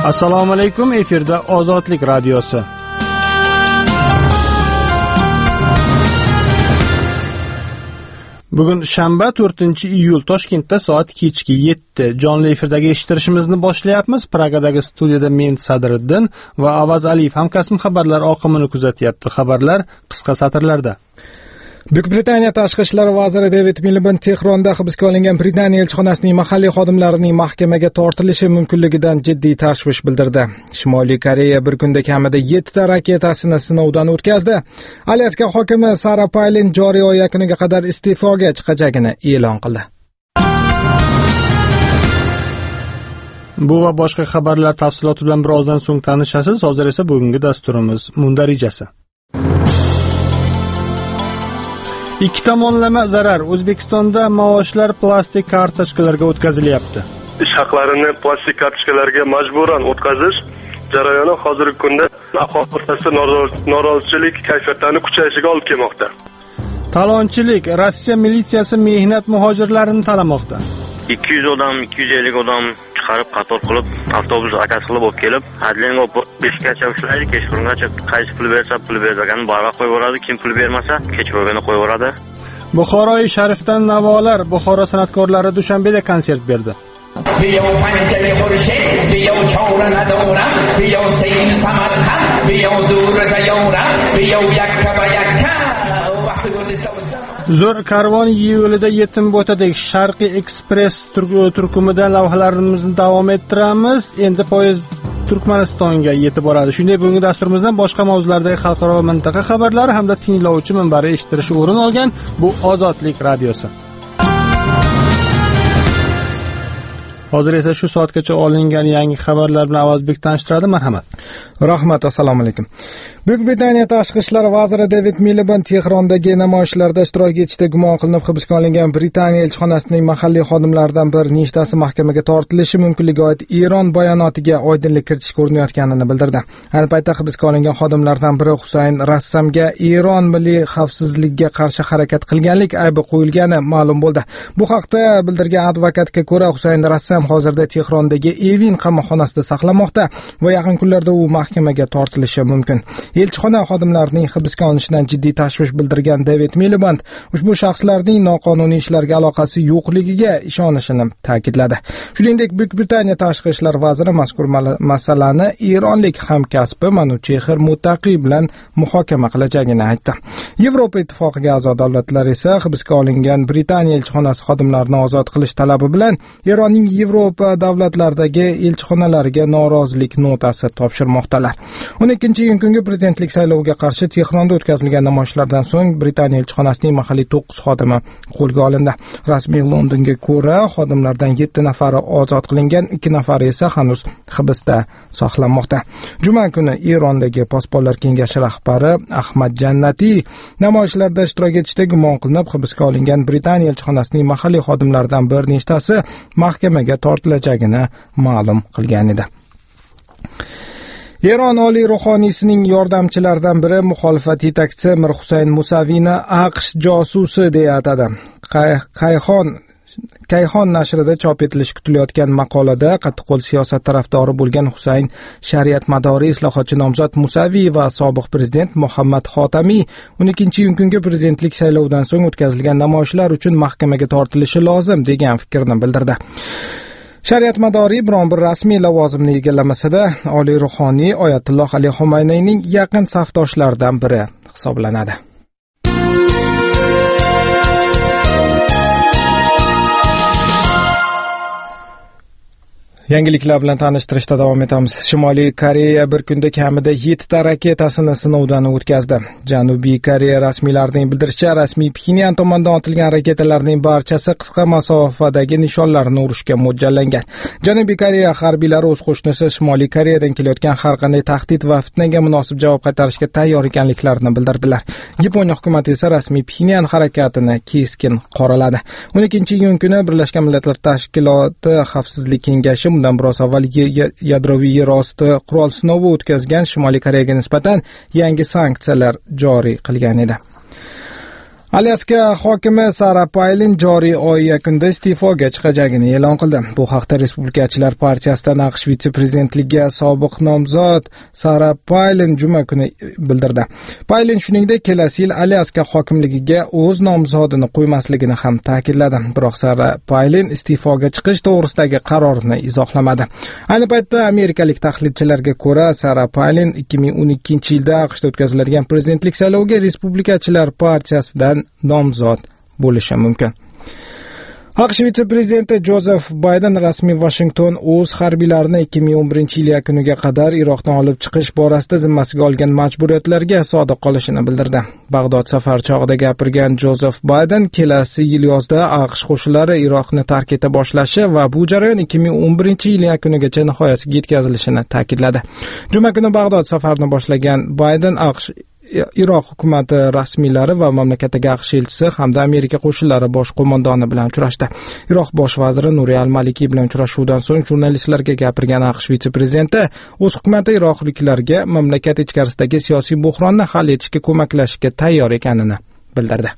Assalomu alaykum, efirda Ozodlik radiosi. Bugun shanba 4-iyul Toshkentda soat kechki 7 jonli efirdagi eshittirishimizni boshlayapmiz. Pragadagi studiyada men Sadriddin va Avaz Aliyev hamkasbim xabarlar oqimini kuzatyapti. Xabarlar qisqa satrlarda. Buyuk Britaniya tashqi ishlar vaziri David Miliband Tehronda hibsga olingan Britaniya elchixonasining mahalliy xodimlarining mahkamaga tortilishi mumkinligidan jiddiy tashvish bildirdi. Shimoliy Koreya bir kunda kamida 7 ta raketasini sinovdan o'tkazdi. Alyaska hokimi Sarah Palin joriy oy yakuniga qadar iste'foga chiqajagini e'lon qildi. Bu va boshqa xabarlar tafsiloti bilan birozdan so'ng tanishasiz. Hozir esa bugungi dasturimiz mundarijasi. Ikki tomonlama zarar. O'zbekistonda maoshlar plastik kartochkalarga o'tkazilyapti. Ish haqlarini plastik kartochkalarga majburan o'tkazish jarayoni hozirgi kunda aholi o'rtasida norozichilik kayfiyatlarini kuchayishiga olib kelmoqda. Talonchilik. Rossiya militsiyasi mehnat muhojirlarini talamoqda. 200 odam, 250 odam chiqarib qator qilib, avtobus akas qilib olib kelib, adliyaga olib 5gacha ishlaydi, kechqurungacha qaysi pul bersa, pul berganini barvaqt qo'yib yuboradi, kim pul bermasa, kechqurunga qo'yib yuboradi. Buxoroy Sharifdan navolar. Buxoro san'atkorlari Dushanbeda konsert berdi. Zo'r karvon yo'lida yetim bo'tadek Sharqiy ekspress turkumidan lavhalarimizni davom ettiramiz. Endi poyezd Turkmanistonga yetib boradi. Shunday bugungi dasturimizdan boshqa mavzulardagi xalqaro va mintaqa xabarlari hamda tinglovchi minbari eshittirishi o'rin olgan bu Ozodlik radiosi. Hozir esa shu soatgacha olingan yangi xabarlar bilan Avazbek tanishtiradi. Marhamat. Rahmat, assalomu alaykum. Buyuk Britaniya tashqi ishlar vaziri David Miliband Tehrondagi namoyishlarda ishtirok etishda gumon qilinib hibsga olingan Britaniya elchixonasining mahalliy xodimlaridan bir nechtasi mahkamaga tortilishi mumkinligi oid Eron bayonotiga oydinlik kiritishga urinayotganini bildirdi. Ayni paytda hibsga olingan xodimlardan biri Husayn Rassamga Eron milliy xavfsizlikka qarshi harakat qilganlik aybi qo'yilgani ma'lum bo'ldi. Bu haqda bildirgan advokatga ko'ra, Husayn Rassam hozirda Tehrondagi Evin qamoqxonasida saqlanmoqda va yaqin kunlarda u mahkamaga tortilishi mumkin. Elchixona xodimlarining hibsga olinishidan jiddiy tashvish bildirgan David Miliband ushbu shaxslarning noqonuniy ishlarga aloqasi yo'qligiga ishonishini ta'kidladi. Shuningdek, Buyuk Britaniya tashqi ishlar vaziri mazkur masalani eronlik hamkasbi Manuchehr Muttaqi bilan muhokama qilajagini aytdi. Yevropa ittifoqiga a'zo davlatlar esa hibsga olingan Britaniya elchixonasi xodimlarini ozod qilish talabi bilan Eronning Yevropa davlatlaridagi elchixonalariga norozilik notasi topshirmoqdalar. 12-iyun prezidentlik sayloviga qarshi Tehronda o'tkazilgan namoyishlardan so'ng Britaniya elchixonasining mahalliy 9 xodimi qo'lga olindi. Rasmiy Londonga ko'ra, xodimlardan 7 nafari ozod qilingan, 2 nafari esa hanuz hibsda saqlanmoqda. Juma kuni Erondagi posbonlar kengashi rahbari Ahmad Jannati namoyishlarda ishtirok etishda gumon qilinib hibsga olingan Britaniya elchixonasining mahalliy xodimlaridan bir nechtasi mahkamaga tortilajagini ma'lum qilgan edi. Eron oliy ruhoniysining yordamchilaridan biri muxolifat yetakchisi Mir Husayn Musaviyni AQSh josusi deya atadi. Kayxon nashrida chop etilishi kutilayotgan maqolada qattiqqo'l siyosat tarafdori bo'lgan Husayn shariat madori islohotchi nomzod Musaviy va sobiq prezident Muhammad Xotamiy 12-iyun kungi prezidentlik saylovidan so'ng o'tkazilgan namoyishlar uchun mahkamaga tortilishi lozim degan fikrni bildirdi. Shariat madori biron bir rasmiy lavozimni egallamasada oliy ruhoniy Oyatulloh Ali Xomayniyning yaqin safdoshlaridan biri hisoblanadi. Yangiliklar bilan tanishtirishda davom etamiz. Shimoliy Koreya bir kunda kamida 7 ta raketasini sinovdan o'tkazdi. Janubiy Koreya rasmiylarining bildirishicha, rasmiy Pxenyan tomonidan otilgan raketalarning barchasi qisqa masofadagi nishonlarni urishga mo'ljallangan. Janubiy Koreya harbiylari o'z qo'shnisi Shimoliy Koreyadan kelayotgan har qanday tahdid va fitnaga munosib javob qaytarishga tayyor ekanliklarini bildirdilar. Yaponiya hukumati esa rasmiy Pxenyan harakatini keskin qoraladi. 12-iyun kuni Birlashgan Millatlar Tashkiloti Xavfsizlik kengashi bundan biroz avval yadroviy yer osti qurol sinovi o'tkazgan Shimoliy Koreyaga nisbatan yangi sanksiyalar joriy qilgan edi. Alyaska hokimi Sara Palin joriy oy yakunida iste'foga chiqajagini e'lon qildi. Bu haqda Respublikachilar partiyasidan AQSh vitse-prezidentligiga sobiq nomzod Sara Palin juma kuni bildirdi. Palin shuningdek kelasi yil Alyaska hokimligiga o'z nomzodini qo'ymasligini ham ta'kidladi. Biroq Sara Palin iste'foga chiqish to'g'risidagi qarorini izohlamadi. Ayni paytda amerikalik tahlilchilarga ko'ra, Sara Palin 2012-yilda AQShda o'tkaziladigan prezidentlik sayloviga Respublikachilar partiyasidan nomzod bo'lishi mumkin. AQSh vitse-prezidenti Jozef Bayden rasmiy Washington o'z harbiylarini 2011-yil yakuniga qadar Iroqdan olib chiqish borasida zimmasiga olgan majburiyatlarga sodiq qolishini bildirdi. Bag'dod safari chog'ida gapirgan Jozef Bayden kelasi yil yozda AQSh qo'shinlari Iroqni tark eta boshlashi va bu jarayon 2011-yil yakunigacha nihoyasiga yetkazilishini ta'kidladi. Juma kuni Bag'dod safarini boshlagan Bayden AQSh Iroq hukumati rasmiylari va mamlakatdagi AQSh elchisi hamda Amerika qo'shinlari bosh qo'mondoni bilan uchrashdi. Iroq bosh vaziri Nuri al-Maliki bilan uchrashuvdan so'ng jurnalistlarga gapirgan AQSh vitse-prezidenti o'z hukumati iroqliklarga mamlakat ichkarisidagi siyosiy buhronni hal etishga ko'maklashishga tayyor ekanini bildirdi.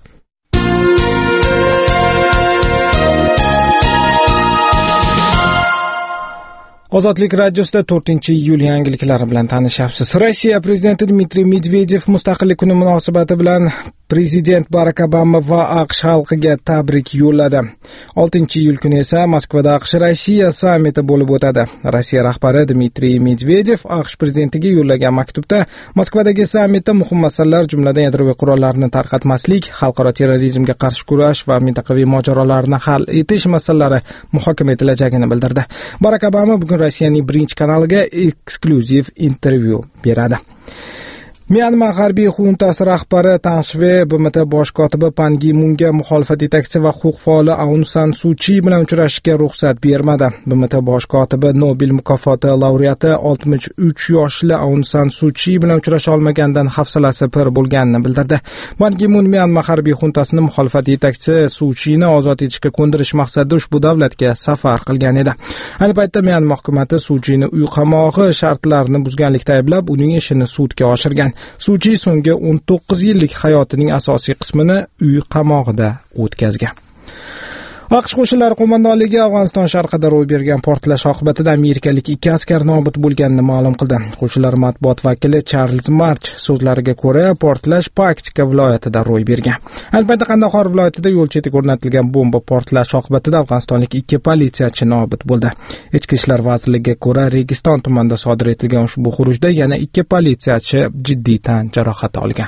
Ozodlik radiosida 4-iyul yangiliklari bilan tanishyapsiz. Rossiya prezidenti Dmitriy Medvedev mustaqillik kuni munosabati bilan Prezident Barak Obama va AQSh xalqiga tabrik yo'lladi. 6-iyul kuni esa Moskvada AQSh-Rossiya sammiti bo'lib o'tadi. Rossiya rahbari Dmitriy Medvedev AQSh prezidentiga yo'llagan maktubda Moskvadagi sammitda muhim masalalar, jumladan yadroviy qurollarni tarqatmaslik, xalqaro terrorizmga qarshi kurash va mintaqaviy mojarolarni hal etish masalalari muhokama etilajagini bildirdi. Barak Obama bugun Rossiyaning birinchi kanaliga eksklyuziv intervyu beradi. Myanma harbiy xuntasi rahbari Tang Shwe BMT bosh kotibi Pan Gi Munga muxolifat yetakchisi va huquq faoli Aung San Suu Kyi bilan uchrashishga ruxsat bermadi. BMT bosh kotibi Nobel mukofoti laureati 63 yoshli Aung San Suu Kyi bilan uchrasha olmaganidan hafsalasi pir bo'lganini bildirdi. Pan Gi Mun Myanma harbiy xuntasini muxolifat yetakchisi Suu Kyini ozod etishga ko'ndirish maqsadida ushbu davlatga safar qilgan edi. Ayni paytda Myanma hukumati Suu Kyini uy qamog'i shartlarini buzganlikda ayblab, uning ishini sudga oshirgan. Suu Kyi so'nggi 19 yillik hayotining asosiy qismini uy qamog'ida o'tkazgan. AQSh qo'shinlari qo'mondonligi Afg'oniston sharqida ro'y bergan portlash oqibatida amerikalik 2 askar nobud bo'lganini ma'lum qildi. Qo'shinlar matbuot vakili Charles March so'zlariga ko'ra, portlash Paktika viloyatida ro'y bergan. Ayni paytda Qandahor viloyatida yo'l chetiga o'rnatilgan bomba portlashi oqibatida afg'onistonlik 2 politsiyachi nobud bo'ldi. Ichki ishlar vazirligiga ko'ra, Registon tumanida sodir etilgan ushbu xurujda yana 2 politsiyachi jiddiy tan jarohati olgan.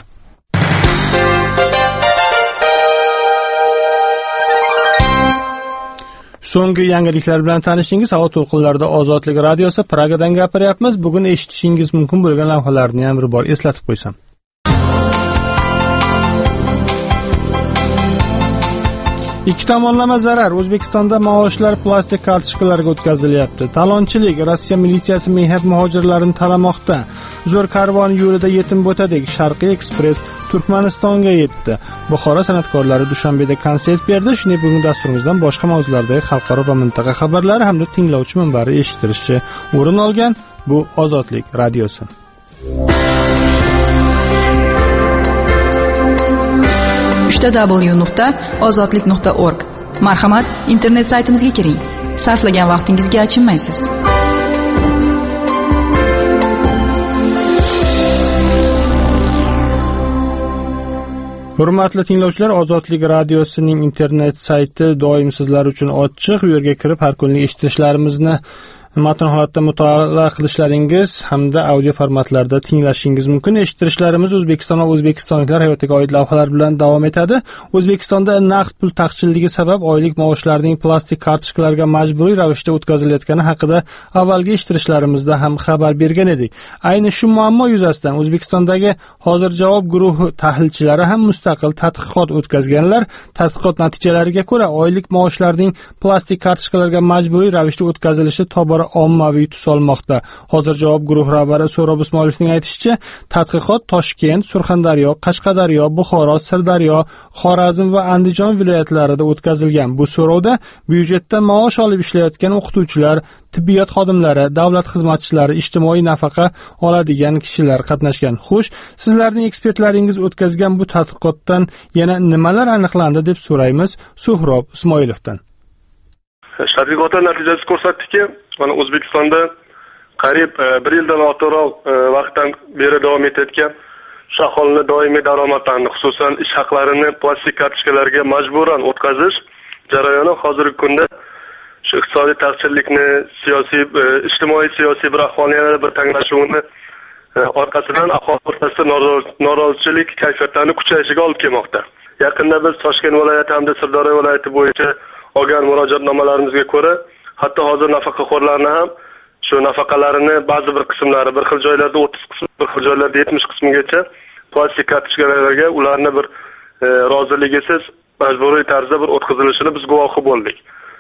So'nggi yangiliklar bilan tanishingiz. Havo to'lqinlarida Ozodlik radiosi Pragadan gapiryapmiz. Bugun eshitishingiz mumkin bo'lgan lavhalarni ham bir bor eslatib qo'ysam. Ikki tomonlama zarar. O'zbekistonda maoshlar plastik kartochkalarga o'tkazilyapti. Talonchilik. Rossiya militsiyasi mehnat muhojirlarini talamoqda. Zo'r karvon yo'lida yetim bo'tadik. Sharqiy ekspress Turkmanistonga yetdi. Buxoro san'atkorlari Dushanbeda konsert berdi. Shunday bugun dasturimizdan boshqa mavzulardagi xalqaro va mintaqa xabarlari hamda tinglovchi minbari eshitilishi o'rin olgan. Bu Ozodlik radiosi. www.ozodlik.org. Marhamat, internet saytimizga kiring. Sarflagan vaqtingizga achinmaysiz. Hurmatli tinglovchilar, Ozodlik radiosining internet sayti doim sizlar uchun ochiq. U yerga kirib har kunlik eshitishlarimizni matn holatda mutolaa qilishlaringiz hamda audio formatlarda tinglashingiz mumkin. Eshittirishlarimiz O'zbekiston va o'zbekistonliklar hayotiga oid lavhalar bilan davom etadi. O'zbekistonda naqd pul taqchilligi sabab oylik maoshlarning plastik kartochkalarga majburiy ravishda o'tkazilayotgani haqida avvalgi eshittirishlarimizda ham xabar bergan edik. Ayni shu muammo yuzasidan O'zbekistondagi Hozir javob guruhi tahlilchilari ham mustaqil tadqiqot o'tkazganlar. Tadqiqot natijalariga ko'ra, oylik maoshlarning plastik kartochkalarga majburiy ravishda o'tkazilishi tobora ommaviy tus olmoqda. Hozir javob guruh rahbari So'rob Ismoilovning aytishicha, tadqiqot Toshkent, Surxondaryo, Qashqadaryo, Buxoro, Sirdaryo, Xorazm va Andijon viloyatlarida o'tkazilgan. Bu so'rovda byudjetda maosh olib ishlayotgan o'qituvchilar, tibbiyot xodimlari, davlat xizmatchilari, ijtimoiy nafaqa oladigan kishilar qatnashgan. Xo'sh, sizlarning ekspertlaringiz o'tkazgan bu tadqiqotdan yana nimalar aniqlandi deb so'raymiz So'rob Ismoilovdan. Tadqiqotlar natijasi ko'rsatdiki, mana O'zbekistonda qariyb 1 yildan ortiqroq vaqtdan beri davom etayotgan aholini doimiy daromadlarini, xususan ish haqlarini plastik kartochkalarga majburan o'tkazish jarayoni hozirgi kunda shu iqtisodiy taqchillikni, siyosiy, ijtimoiy siyosiy bir ahvolni yanada bir tanglashuvini orqasidan aholi o'rtasida norozichilik kayfiyatlarini kuchayishiga olib kelmoqda. Yaqinda biz Toshkent viloyati hamda Sirdaryo viloyati bo'yicha olgan murojaatnomalarimizga ko'ra, hatto hozir nafaqaxo'rlarni ham shu nafaqalarini ba'zi bir qismlari, bir xil joylarda 30 qism, bir xil joylarda 70 qismigacha plastik kartochkalarga ularni bir roziligisiz majburiy tarzda bir o'tkazilishini biz guvohi bo'ldik.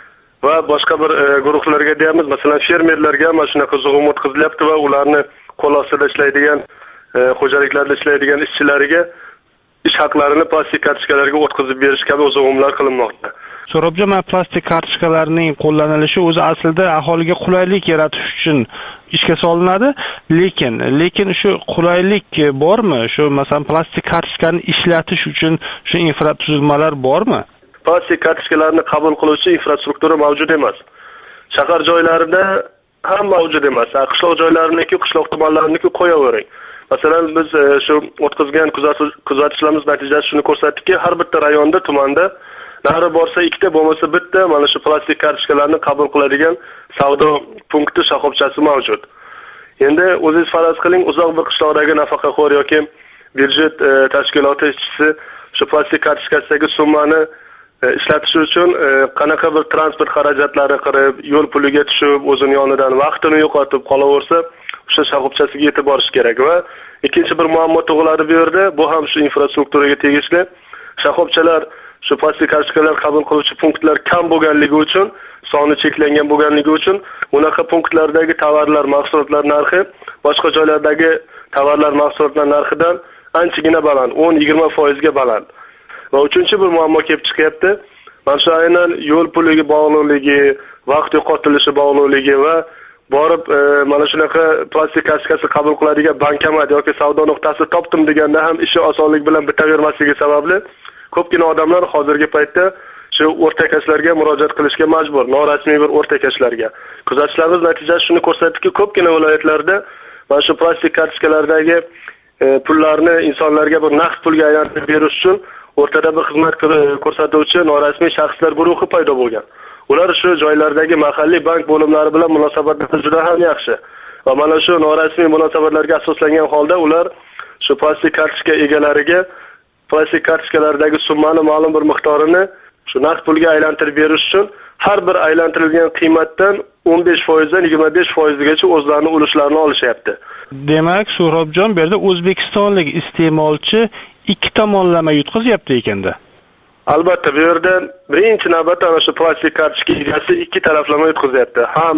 Va boshqa bir guruhlarga deymiz, masalan, fermerlarga mana shunaqa zug'um o'tkazilyapti va ularni qo'l ostida ishlaydigan, xo'jaliklarda ishlaydigan ishchilariga ish haqlarini plastik kartochkalarga o'tkazib berish kabi zug'umlar qilinmoqda. So'robjon, plastik kartochkalarning qo'llanilishi o'zi aslida aholiga qulaylik yaratish uchun ishga solinadi, lekin shu qulaylik bormi? Shu masalan plastik kartochkani ishlatish uchun shu infratuzilmalar bormi? Plastik kartochkalarni qabul qiluvchi infrastruktura mavjud emas. Shahar joylarida ham mavjud emas. Qishloq joylariniki, qishloq tumanlariniki qo'yavering. Masalan, biz shu o'tkazgan kuzatishlarimiz natijasi shuni ko'rsatdiki, har bitta rayonda, tumanda nari borsa ikkita, bo'lmasa bitta mana shu plastik kartochkalarni qabul qiladigan savdo punkti, shoxobchasi mavjud. Endi o'zingiz faraz qiling, uzoq bir qishloqdagi nafaqaxo'r yoki byudjet tashkiloti ishchisi shu plastik kartochkasidagi summani ishlatish uchun qanaqa bir transport xarajatlari qilib, yo'l puliga tushib, o'zini yonidan vaqtini yo'qotib qolaversa, o'sha shoxobchasiga yetib borish kerak va ikkinchi bir muammo tug'iladi bu yerda. Bu ham shu infrastrukturaga tegishli. Shoxobchalar, shu plastik kartochkalar qabul qiluvchi punktlar kam bo'lganligi uchun, soni cheklangan bo'lganligi uchun, unaqa punktlardagi tovarlar, mahsulotlar narxi boshqa joylardagi tovarlar, mahsulotlar narxidan anchagina baland, 10-20% ga baland. Va uchinchi bir muammo kelib chiqyapti. Mana shu aynan yo'l puliga bog'liqligi, vaqt yo'qotilishi bog'liqligi va borib mana shunaqa plastik kartochkasi qabul qiladigan bankomat yoki savdo nuqtasi topdim deganda ham ishi osonlik bilan bitavermasligi sababli ko'pgina odamlar hozirgi paytda shu o'rtakashlarga murojaat qilishga majbur, norasmiy bir o'rtakashlarga. Kuzatishlarimiz natijasi shuni ko'rsatdiki, ko'pgina viloyatlarda mana shu plastik kartochkalardagi pullarni insonlarga bir naqd pulga aylantirib berish uchun o'rtada bir xizmat ko'rsatuvchi norasmiy shaxslar guruhi paydo bo'lgan. Ular shu joylardagi mahalliy bank bo'limlari bilan munosabatlari juda ham yaxshi. Va mana shu norasmiy munosabatlarga asoslangan holda ular shu plastik kartochka egalariga plastik kartochkalardagi summani ma'lum bir miqdorini shu naqd pulga aylantirib berish uchun har bir aylantirilgan qiymatdan 15% dan 25% gacha o'zlarining ulushlarini olishyapti. Demak, So'robjon, bu yerda o'zbekistonlik iste'molchi ikki tomonlama yutqazyapti ekanda. Albatta, bu yerda birinchi navbatda ana shu plastik kartochka egasi ikki taraflama yutqazyapti. Ham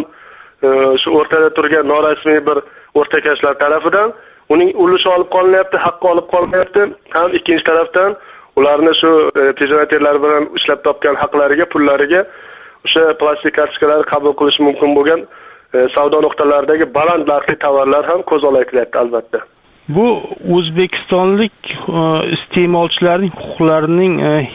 shu o'rtada turgan norasmiy bir o'rtakashlar tarafidan uning ulushi olib qolinyapti, haqqi olib qolinyapti. Ham ikkinchi tarafdan ularni shu tejamaterlar bilan ishlab topgan haqlariga, pullariga o'sha plastik kartochkalarni qabul qilish mumkin bo'lgan savdo nuqtalaridagi baland narxli tovarlar ham ko'z olaytiryapti albatta. Bu o'zbekistonlik iste'molchilarning huquqlarining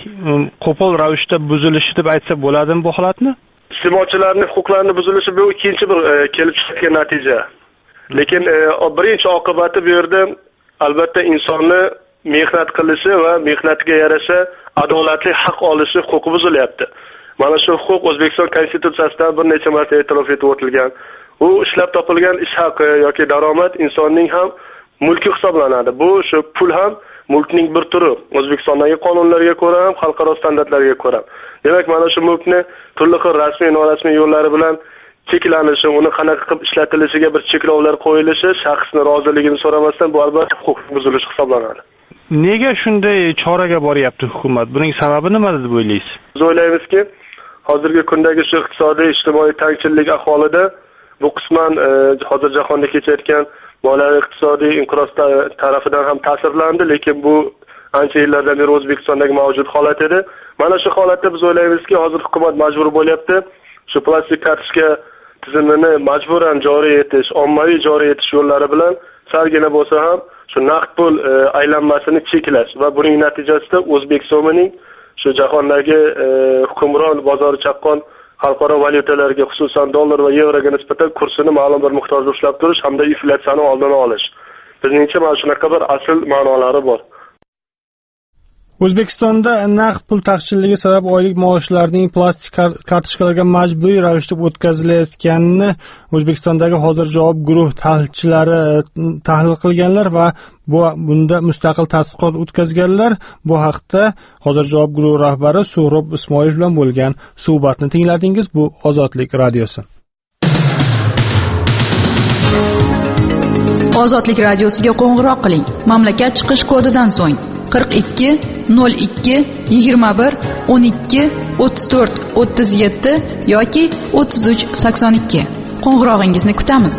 qo'pol ravishda buzilishi deb aytsa bo'ladimi bu holatni? Iste'molchilarning huquqlarini buzilishi bu ikkinchi bir kelib chiqqan natija. Lekin birinchi oqibati bu yerda albatta insonni mehnat qilishi va mehnatiga yarasha adolatli haq olishi huquqi buzilyapti. Mana shu huquq O'zbekiston Konstitutsiyasida bir necha marta e'tirof etib o'tilgan. U ishlab topilgan ish haqi yoki daromad insonning ham mulki hisoblanadi. Bu shu pul ham mulkning bir turi. O'zbekistondagi qonunlarga ko'ra ham, xalqaro standartlarga ko'ra. Demak, mana shu mulkni turli xil rasmiy, norasmiy yo'llari bilan cheklanishi, uni qanaqa qilib ishlatilishiga bir cheklovlar qo'yilishi, shaxsning roziligini so'ramasdan bu albatta huquq buzilishi hisoblanadi. Nega shunday choraga boryapti hukumat? Buning sababi nima deb o'ylaysiz? Biz o'ylaymizki, hozirgi kundagi shu iqtisodiy, ijtimoiy tangchillik ahvolida Bu qisman hozir jahonda kechayotgan moliyaviy iqtisodiy inqiroz tarafidan ham ta'sirlandi, lekin bu ancha yillardan beri O'zbekistondagi mavjud holat edi. Mana shu holatda biz o'ylaymizki, hozir hukumat majbur bo'lyapti shu plastik kartochka tizimini majburan joriy etish, ommaviy joriy etish yo'llari bilan salgina bo'lsa ham shu naqd pul aylanmasini cheklash va buning natijasida o'zbek so'mining shu jahondagi hukmron bozori chaqqon xalqaro valyutalarga, xususan dollar va yevroga nisbatan kursini ma'lum bir miqdorda ushlab turish hamda inflyatsiyani oldini olish. Bizningcha mana shunaqa bir asl ma'nolari bor. O'zbekistonda naqd pul taqchilligi sabab oylik maoshlarning plastik kartochkalarga majburiy ravishda o'tkazilayotganini O'zbekistondagi hozir javob guruh tahlilchilari tahlil qilganlar va bunda mustaqil tadqiqot o'tkazganlar. Bu haqda hozir javob guruh rahbari So'rob Ismoilov bilan bo'lgan suhbatni tingladingiz. Bu Ozodlik radiosi. Ozodlik radiosiga qo'ng'iroq qiling. Mamlakat chiqish kodidan so'ng 42 02 21 12 34 37 yoki 33 82. Qo'ng'irog'ingizni kutamiz.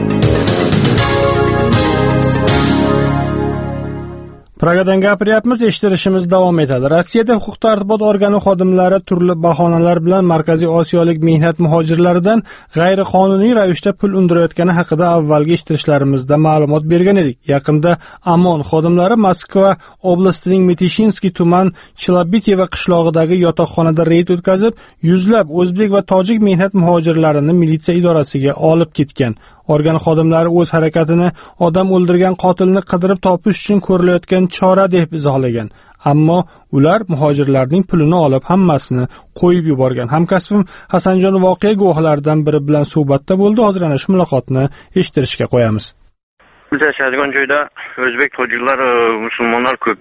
Pragadan gapiryapmiz, eshittirishimiz davom etadi. Rossiyada huquq-tartibot organi xodimlari turli bahonalar bilan Markaziy Osiyolik mehnat muhojirlaridan g'ayriqonuniy ravishda pul undirayotgani haqida avvalgi eshittirishlarimizda ma'lumot bergan edik. Yaqinda Amon xodimlari Moskva oblastining Metishinskiy tuman Chlabiteva qishlog'idagi yotoqxonada reyd o'tkazib, yuzlab o'zbek va tojik mehnat muhojirlarini militsiya idorasiga olib ketgan. Organ xodimlari o'z harakatini odam o'ldirgan qotilni qidirib topish uchun ko'rilayotgan chora deb izohlagan. Ammo ular muhojirlarning pulini olib hammasini qo'yib yuborgan. Hamkasbim Hasanjon voqea guvohlaridan biri bilan suhbatda bo'ldi. Hozir ana shu muloqotni eshittirishga qo'yamiz. Biz yashaydigan joyda o'zbek, tojiklar, musulmonlar ko'p.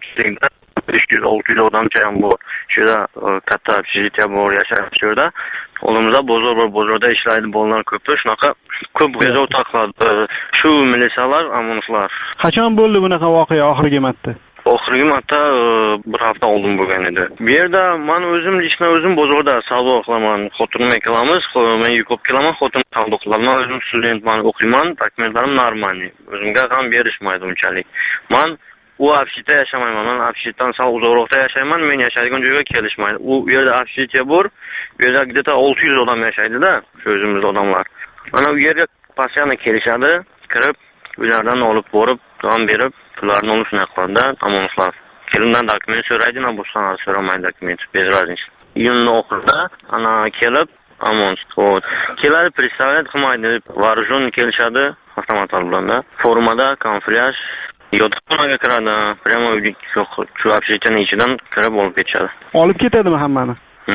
500-600 odamcha ham bor. Shu yerda katta общежитие bor, yashaymiz shu yerda. Qo'limizda bozorda ishlaydi, bolalar ko'pda, shunaqa ko'p g'azov taqladi. Shu militsiyalar, amonlar. Qachon bo'ldi bunaqa voqea oxirgi marta? Oxirgi marta bir hafta oldin bo'lgan edi. Bu yerda men o'zim bozorda savdo qilaman, xotinimga qilamiz, men yuk olib kelaman, xotinim savdo qiladi. Men o'zim studentman, o'qiyman, dokumentlarim normal. O'zimga ham berishmaydi unchalik. Men u общежитие yashamayman. Men общежитiedan sal uzoqroqda yashayman. Men yashaydigan joyga kelishmaydi. U yerda общежитие bor. Bu yerda где-то 600 odam yashaydi-da, shu o'zimiz odamlar. Mana u yerga постоянно kelishadi, kirib, ulardan olib borib, don berib, pullarini olib shuna qiladi, amonlar. Kelindan dokument so'raydi, na boshqa narsa so'ramaydi dokument, без разницы. Iyunning oxirida ana kelib, amon. Keladi, представлять qilmaydi, вооруженный kelishadi, avtomatlar bilan. Formada kamuflyaj yotoqxonaga kiradi, prямо shu общежитiening ichidan kirib olib ketishadi. Olib ketadimi hammani?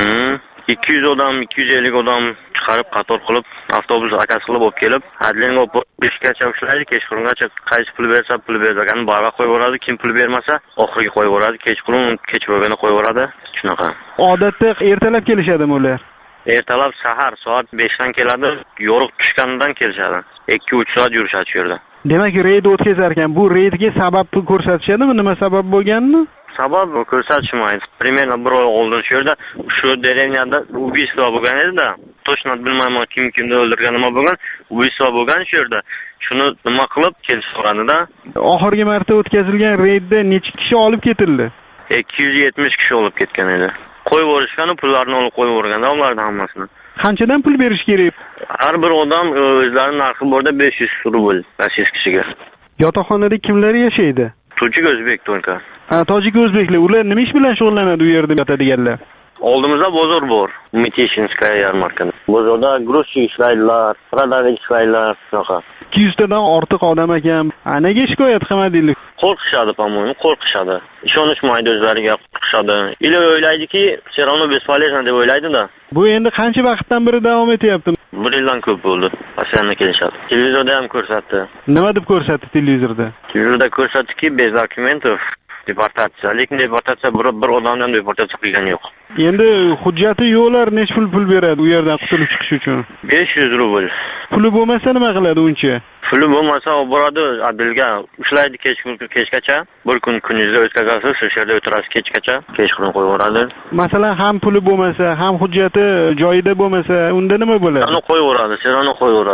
200 odam, 250 odam chiqarib qator qilib, avtobus akasi qilib olib kelib, hadlenga olib 5gacha ushlaydi, kechqurungacha qaysi pul bersa pul bergan barga qo'yib yuboradi, kim pul bermasa oxiriga qo'yib yuboradi, kechqurun bo'lganda qo'yib yuboradi. Shunaqa. Odatda ertalab kelishadimi ular? Ertalab sahar soat 5 dan keladi, yo'riq tushganidan kelishadi. 2-3 soat yurishadi shu yerda. Demak, reyd o'tkazar ekan. Bu reydga sabab ko'rsatishadimi? Nima sabab bo'lganini? Sabab ko'rsatishmaydi. Примерно bir oy oldin shu yerda shu derenyada убийство bo'lgan edi-da. Точно bilmayman kimni o'ldirgani nima bo'lgan. Убийство bo'lgan shu yerda. Shuni nima qilib kelishdi-da. Oxirgi marta o'tkazilgan reydda necha kishi olib ketildi? 270 kishi olib ketgan edi. Qo'yib yuborishgan, pullarni olib qo'yib yuborgan ularning hammasini. Qanchadan pul berish kerak? Har bir odam o'zlarining narxi borda 500 rubl, 500 kishiga. Yotoqxonada kimlar yashaydi? Tojik, o'zbek to'nka. Tojik, o'zbeklar. Ular nima ish bilan shug'ullanadi u yerda yotadiganlar? Oldimizda bozor bor, Metishinskaya yarmarka. Bozorda грузчик ishlaydilar, продавец ishlaydilar, shunaqa. 200 tadan ortiq odam ekan. Nega shikoyat qilmadinglar? Qo'rqishadi, по-моему, qo'rqishadi. Ishonishmaydi o'zlariga, qo'rqishadi. Ila o'ylaydiki, все равно бесполезно deb o'ylaydi-da. Bu endi qancha vaqtdan beri davom etyapti? 1 yildan ko'p bo'ldi. Постоянно kelishadi. Televizorda ham ko'rsatdi. Nima deb ko'rsatdi televizorda? Televizorda ko'rsatdiki, без документов deportatsiya. Lekin deportatsiya bir odamdan deportatsiya qilgani yo'q. Endi hujjati yo'qlar necha pul beradi u yerdan qutulib chiqish uchun? 500 rubl. Puli bo'lmasa nima qiladi uncha? Puli bo'lmasa u boradi adilga, ushlaydi kechgacha, bir kun kunduzda o'tkazasiz, shu yerda o'tirasiz kechgacha, kechqurun qo'yib yuboradi. Masalan, ham puli bo'lmasa, ham hujjati joyida bo'lmasa, unda nima bo'ladi? Uni qo'yib yuboradi, serani qo'yib yuboradi.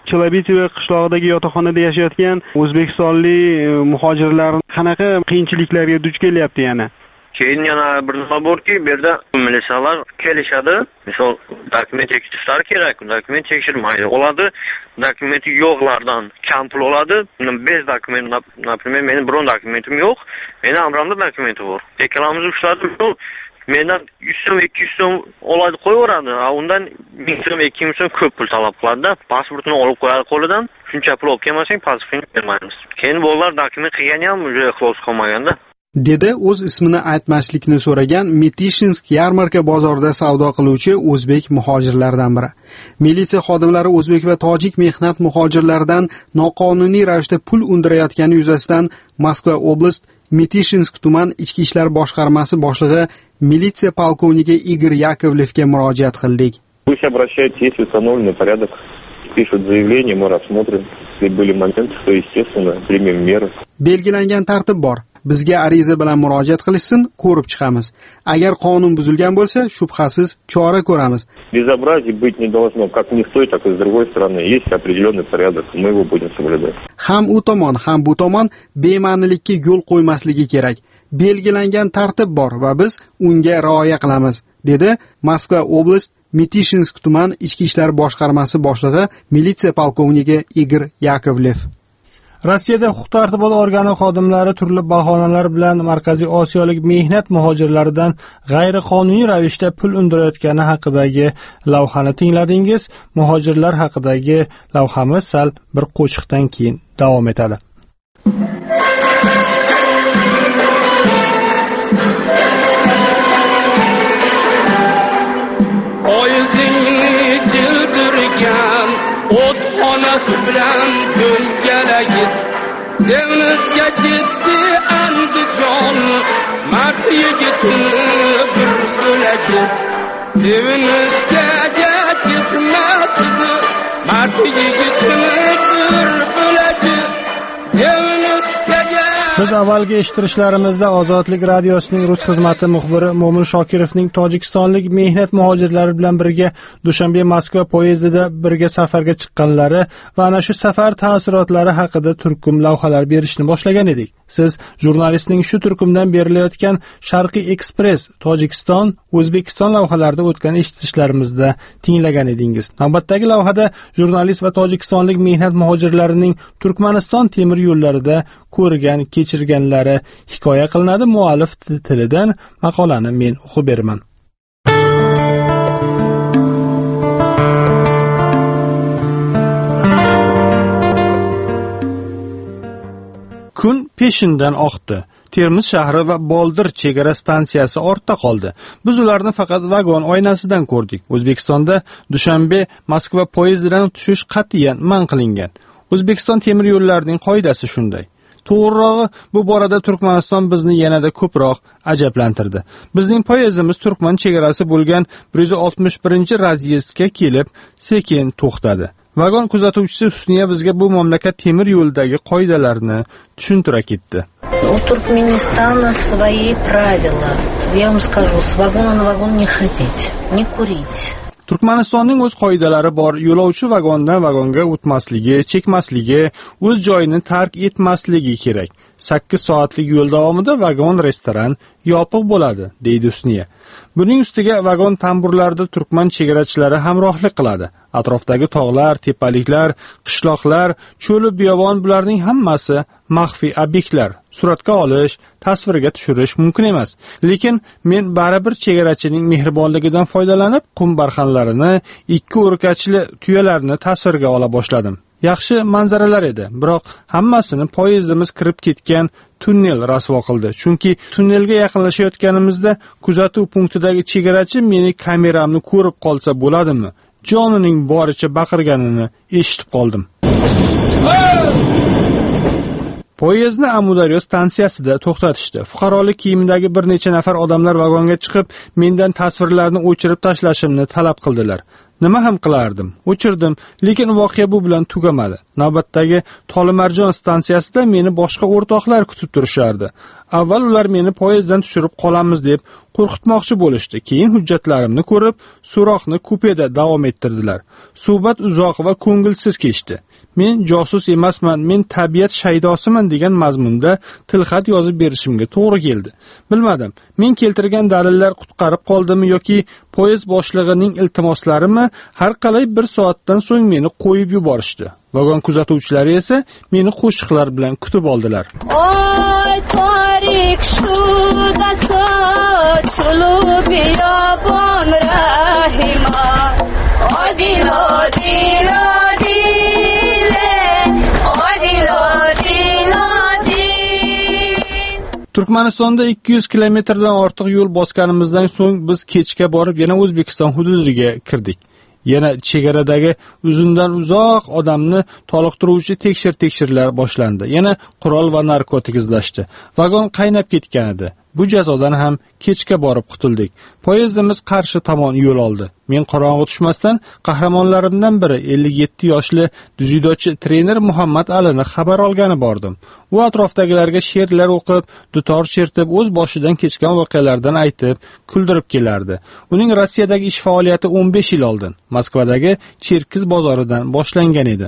Chelobitovo qishlog'idagi yotoqxonada yashayotgan o'zbekistonlik muhojirlar qanaqa qiyinchiliklarga duch kelyapti yana? Keyin yana bir nima borki, bu yerda militsiyalar kelishadi. Misol, dokument tekshirishlari kerak. Dokument tekshirmaydi. Oladi, dokumenti yo'qlardan kam pul oladi. 5 dokument, например, mening biron dokumentim yo'q. Meni amramda dokumenti bor. Deklaramizni ushladi. Mendan 100 so'm, 200 so'm oladi qo'yaveradi. Undan 1000 so'm, 2000 so'm ko'p pul talab qiladi-da. Pasportini olib qo'yadi qo'lidan. Shuncha pul olib kelmasang, pasportini bermaymiz. Keyin bolalar dokument qilgani ham уже xlos qolmaganda. Dedi o'z ismini aytmaslikni so'ragan Metishinsk yarmarka bozorida savdo qiluvchi o'zbek muhojirlardan biri. Militsiya xodimlari o'zbek va tojik mehnat muhojirlaridan noqonuniy ravishda pul undirayotgani yuzasidan Moskva oblast Metishinsk tuman ichki ishlar boshqarmasi boshlig'i militsiya polkovniki Igor Yakovlevga murojaat qildik. Пусть обращаются, если установленный порядок, пишут заявление, мы рассмотрим. Если были моменты, то, естественно, примем меры. Belgilangan tartib bor. Bizga ariza bilan murojaat qilishsin, ko'rib chiqamiz. Agar qonun buzilgan bo'lsa, shubhasiz chora ko'ramiz. Безобразий быть не должно, как ни с той, так и с другой стороны. Есть определенный порядок, мы его будем соблюдать. Ham u tomon, ham bu tomon bema'nilikka yo'l qo'ymasligi kerak. Belgilangan tartib bor va biz unga rioya qilamiz, dedi Moskva oblast Metishinsk tuman ichki ishlar boshqarmasi boshlig'i militsiya polkovniki Igor Yakovlev. Rossiyada huquq-tartibot organi xodimlari turli bahonalar bilan Markaziy Osiyolik mehnat muhojirlaridan g'ayriqonuniy ravishda pul undirayotgani haqidagi lavhani tingladingiz. Muhojirlar haqidagi lavhamiz sal bir qo'shiqdan keyin davom etadi. bilan ko'ngalagit denizga ketdi Andijon mard yigitini bir bo'lagit denizga ketmasdi mard yigitini bir bo'lagit Biz avvalgi eshittirishlarimizda Ozodlik radiosining rus xizmati muxbiri Mo'min Shokirovning tojikistonlik mehnat muhojirlari bilan birga Dushanbe Moskva poyezdida birga safarga chiqqanlari va ana shu safar taassurotlari haqida turkum lavhalar berishni boshlagan edik. Siz jurnalistning shu turkumdan berilayotgan Sharqiy Ekspress Tojikiston, O'zbekiston lavhalarida o'tgan eshitishlarimizda tinglagan edingiz. Navbatdagi lavhada jurnalist va tojikistonlik mehnat muhojirlarining Turkmaniston temir yo'llarida ko'rgan, kechirganlari hikoya qilinadi. Muallif tilidan maqolani men o'qib beraman. Kun peshindan oqdi. Termiz shahri va Boldir chegara stansiyasi ortda qoldi. Biz ularni faqat vagon oynasidan ko'rdik. O'zbekistonda Dushanbe Moskva poyezdidan tushish qat'iyan man qilingan. O'zbekiston temir yo'llarining qoidasi shunday. To'g'rirog'i, bu borada Turkmaniston bizni yanada ko'proq ajablantirdi. Bizning poyezdimiz Turkman chegarasi bo'lgan 161-razyezdga kelib, sekin to'xtadi. Vagon kuzatuvchisi Husniya bizga bu mamlakat temir yo'lidagi qoidalarni tushuntira ketdi. У Туркменистана свои правила. Я вам скажу, с вагона на вагон не ходить, не курить. Turkmanistonning o'z qoidalari bor. Yo'lovchi vagondan vagonga o'tmasligi, chekmasligi, o'z joyini tark etmasligi kerak. 8 soatlik yo'l davomida vagon restoran yopiq bo'ladi, deydi Husniya. Buning ustiga vagon tamburlarida turkman chegarachilari hamrohlik qiladi. Atrofdagi tog'lar, tepaliklar, qishloqlar, cho'li biyobon bularning hammasi maxfiy obyektlar. Suratga olish, tasvirga tushirish mumkin emas. Lekin men baribir chegarachining mehribonligidan foydalanib, qum barxanlarini, 2 o'rkachli tuyalarni tasvirga ola boshladim. Yaxshi manzaralar edi, biroq hammasini poyezdimiz kirib ketgan tunnel rasvo qildi. Chunki tunnelga yaqinlashayotganimizda kuzatuv punktidagi chegarachi meni kameramni ko'rib qolsa bo'ladimi? Jonining boricha baqirganini eshitib qoldim. Poyezdni Amudaryo stansiyasida to'xtatishdi. Fuqarolik kiyimidagi bir necha nafar odamlar vagonga chiqib, mendan tasvirlarni o'chirib tashlashimni talab qildilar. Nima ham qilardim? O'chirdim, lekin voqea bu bilan tugamadi. Navbatdagi Tolimarjon stansiyasida meni boshqa o'rtoqlar kutib turishardi. Avval ular meni poyezddan tushirib qolamiz deb qo'rqitmoqchi bo'lishdi. Keyin hujjatlarimni ko'rib, so'roqni kupeda davom ettirdilar. Suhbat uzoq va ko'ngilsiz kechdi. Men josus emasman, men tabiat shaydosiman degan mazmunda tilxat yozib berishimga to'g'ri keldi. Bilmadim, men keltirgan dalillar qutqarib qoldimi yoki poyezd boshlig'ining iltimoslarimi, har qalay 1 soatdan so'ng meni qo'yib yuborishdi. Vagon kuzatuvchilari esa meni qo'shiqlar bilan kutib oldilar. Oy tarik shu dasot chulu biyobon rahima odilo dilo Turkmanistonda 200 kilometrdan ortiq yo'l bosganimizdan so'ng biz kechga borib yana O'zbekiston hududiga kirdik. Yana chegaradagi uzundan uzoq odamni toliqtiruvchi tekshirlar boshlandi. Yana qurol va narkotik izlashdi. Vagon qaynab ketgan edi. Bu jazodan ham kechga borib qutuldik. Poyezdimiz Qarshi tomon yo'l oldi. Men qorong'i tushmasdan qahramonlarimdan biri 57 yoshli dzyudochi trener Muhammad Alini xabar olgani bordim. U atrofdagilarga she'rlar o'qib, dutor chertib, o'z boshidan kechgan voqealardan aytib, kuldirib kelardi. Uning Rossiyadagi ish faoliyati 15 yil oldin Moskvadagi Cherkiz bozoridan boshlangan edi.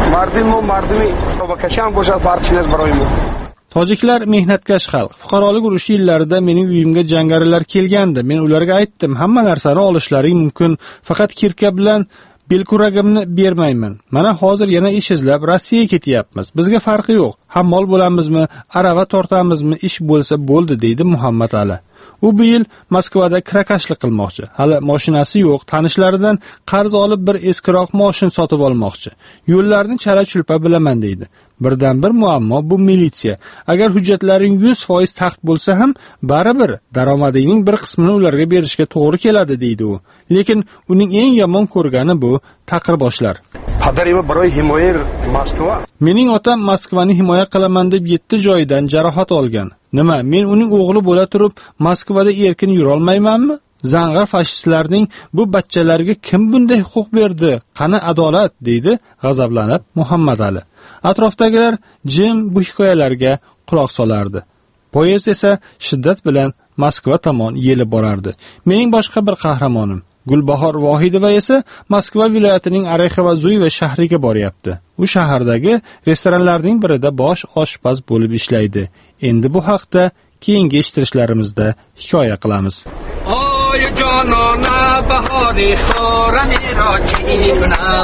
Tojiklar mehnatkash xalq. Fuqarolik urushi yillarida mening uyimga jangarilar kelgandi. Men ularga aytdim, hamma narsani olishlari mumkin, faqat kirka bilan belkuragimni bermayman. Mana hozir yana ish izlab Rossiyaga ketyapmiz. Bizga farqi yo'q. Hammol bo'lamizmi, arava tortamizmi, ish bo'lsa bo'ldi, deydi Muhammad Ali. U bu yil Moskvada kirakashlik qilmoqchi. Hali mashinasi yo'q, tanishlaridan qarz olib bir eskiroq mashin sotib olmoqchi. Yo'llarni chala-chulpa bilaman deydi. Birdan bir muammo bu militsiya. Agar hujjatlaring 100% taxt bo'lsa ham, baribir daromadingning bir qismini ularga berishga to'g'ri keladi deydi u. Lekin uning eng yomon ko'rgani bu taqirboshlar. Mening otam Moskvani himoya qilaman deb 7 joydan jarohat olgan. Nima, men uning o'g'li bo'la turib Moskvada erkin yura olmaymanmi? Zang'ar fashistlarning bu bachchalarga kim bunday huquq berdi? Qani adolat, deydi g'azablanib Muhammad Ali. Atrofdagilar jim bu hikoyalarga quloq solardi. Poyezd esa shiddat bilan Moskva tomon yelib borardi. Mening boshqa bir qahramonim Gulbahor Vohidova esa Moskva viloyatining Orexovo-Zuyeva shahriga boryapti. U shahardagi restoranlarning birida bosh oshpaz bo'lib ishlaydi. Endi bu haqda keyingi eshittirishlarimizda hikoya qilamiz. Oy jonona bahori xorami rochibnam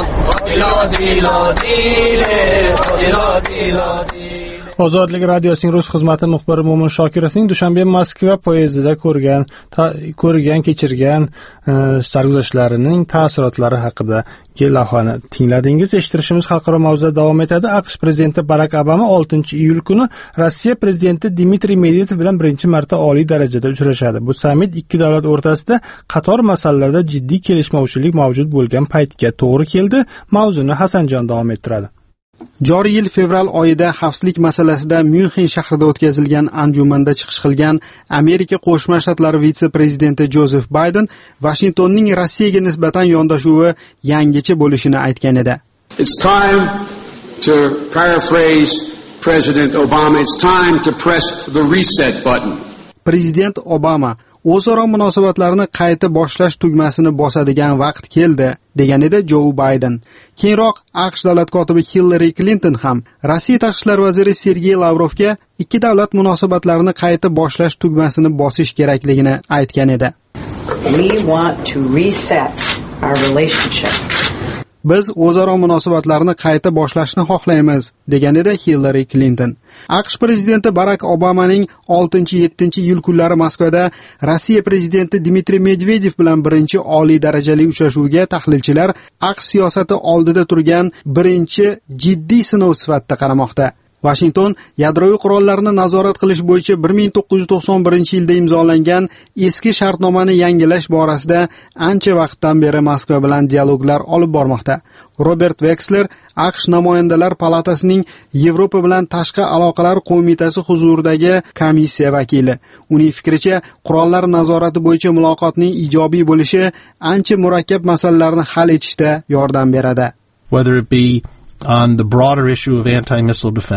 Ozodlik radiosining rus xizmati muxbiri Mo'min Shokirovning Dushanbe Moskva poyezdida ko'rgan kechirgan sarguzashtlarining ta'sirotlari haqida lavhani tingladingiz. Eshittirishimiz xalqaro mavzuda davom etadi. AQSh prezidenti Barak Obama 6-iyul kuni Rossiya prezidenti Dmitriy Medvedev bilan birinchi marta oliy darajada uchrashadi. Bu sammit ikki davlat o'rtasida qator masalalarda jiddiy kelishmovchilik mavjud bo'lgan paytga to'g'ri keldi. Mavzuni Hasanjon davom ettiradi. Joriy yil fevral oyida xavfsizlik masalasida Myunxen shahrida o'tkazilgan anjumanda chiqish qilgan Amerika Qo'shma Shtatlari vitse-prezidenti Jozef Bayden Washingtonning Rossiyaga nisbatan yondashuvi yangicha bo'lishini aytgan edi. It's time to paraphrase President Obama. It's time to press the reset button. Prezident Obama o'zaro munosabatlarni qayta boshlash tugmasini bosadigan vaqt keldi, degan edi Joe Biden. Keyinroq AQSh davlat kotibi Hillary Clinton ham Rossiya tashqi ishlar vaziri Sergey Lavrovga ikki davlat munosabatlarini qayta boshlash tugmasini bosish kerakligini aytgan edi. We want to reset our relationship. Biz o'zaro munosabatlarni qayta boshlashni xohlaymiz, degan edi Hillary Clinton. AQSh prezidenti Barak Obamaning 6-7-iyul kunlari Moskvada Rossiya prezidenti Dmitriy Medvedev bilan birinchi oliy darajali uchrashuviga tahlilchilar AQSh siyosati oldida turgan birinchi jiddiy sinov sifatida qaramoqda. Washington yadroviy qurollarni nazorat qilish bo'yicha 1991-yilda imzolangan eski shartnomani yangilash borasida ancha vaqtdan beri Moskva bilan dialoglar olib bormoqda. Robert Wexler, AQSh namoyandalar palatasining Yevropa bilan tashqi aloqalar qo'mitasi huzuridagi komissiya vakili. Uning fikricha, qurollar nazorati bo'yicha muloqotning ijobiy bo'lishi ancha murakkab masalalarni hal etishda yordam beradi. Whether it be on the broader issue of anti-missile defense,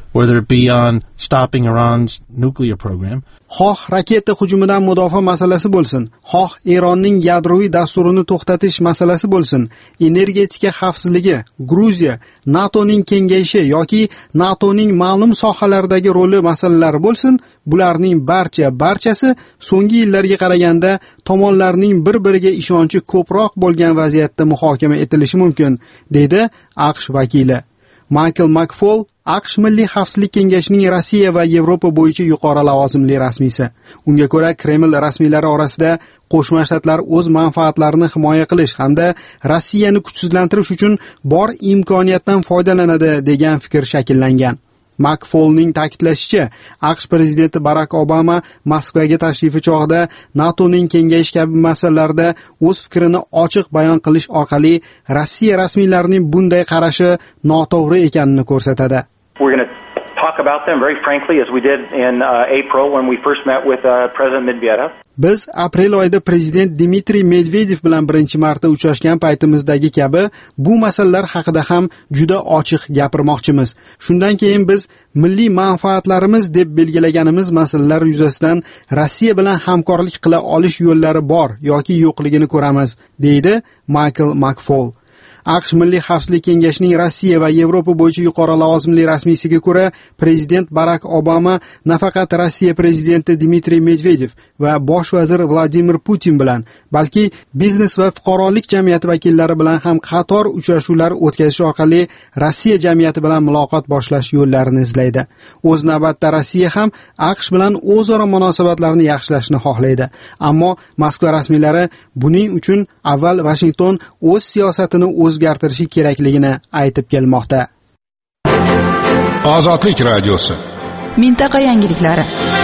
whether it be on stopping Iran's nuclear program. Xoh raketa hujumidan mudofaa masalasi bo'lsin, xoh Eronning yadroviy dasturini to'xtatish masalasi bo'lsin, energetika xavfsizligi, Gruziya, NATOning kengayishi yoki NATOning ma'lum sohalardagi roli masalalari bo'lsin, bularning barchasi so'nggi yillarga qaraganda tomonlarning bir-biriga ishonchi ko'proq bo'lgan vaziyatda muhokama etilishi mumkin, dedi AQSh vakili. Michael McFaul AQSh Milliy xavfsizlik kengashining Rossiya va Yevropa bo'yicha yuqori lavozimli rasmiysi. Unga ko'ra, Kreml rasmiylari orasida Qo'shma Shtatlar o'z manfaatlarini himoya qilish hamda Rossiyani kuchsizlantirish uchun bor imkoniyatdan foydalanadi degan fikr shakllangan. McFaulning ta'kidlashicha, AQSh prezidenti Barack Obama Moskvaga tashrifi chog'ida NATOning kengayish kabi masalalarda o'z fikrini ochiq bayon qilish orqali Rossiya rasmiylarining bunday qarashi noto'g'ri ekanini ko'rsatadi. We're going to talk about them very frankly as we did in April when we first met with President Medvedev. Biz aprel oyida prezident Dmitriy Medvedev bilan birinchi marta uchrashgan paytimizdagi kabi bu masalalar haqida ham juda ochiq gapirmoqchimiz. Shundan keyin biz milliy manfaatlarimiz deb belgilaganimiz masalalar yuzasidan Rossiya bilan hamkorlik qila olish yo'llari bor yoki yo'qligini ko'ramiz, deydi Michael McFaul. AQSh Milliy xavfsizlik kengashining Rossiya va Yevropa bo'yicha yuqori lavozimli rasmiysiga ko'ra, prezident Barack Obama nafaqat Rossiya prezidenti Dmitriy Medvedev va bosh vazir Vladimir Putin bilan, balki biznes va fuqarolik jamiyati vakillari bilan ham qator uchrashuvlar o'tkazish orqali Rossiya jamiyati bilan muloqot boshlash yo'llarini izlaydi. O'z navbatda Rossiya ham AQSh bilan o'zaro munosabatlarni yaxshilashni xohlaydi. Ammo Moskva rasmiylari buning uchun avval Washington o'z siyosatini o'zgartirishi kerakligini aytib kelmoqda. Ozodlik radiosi. Mintaqa yangiliklari.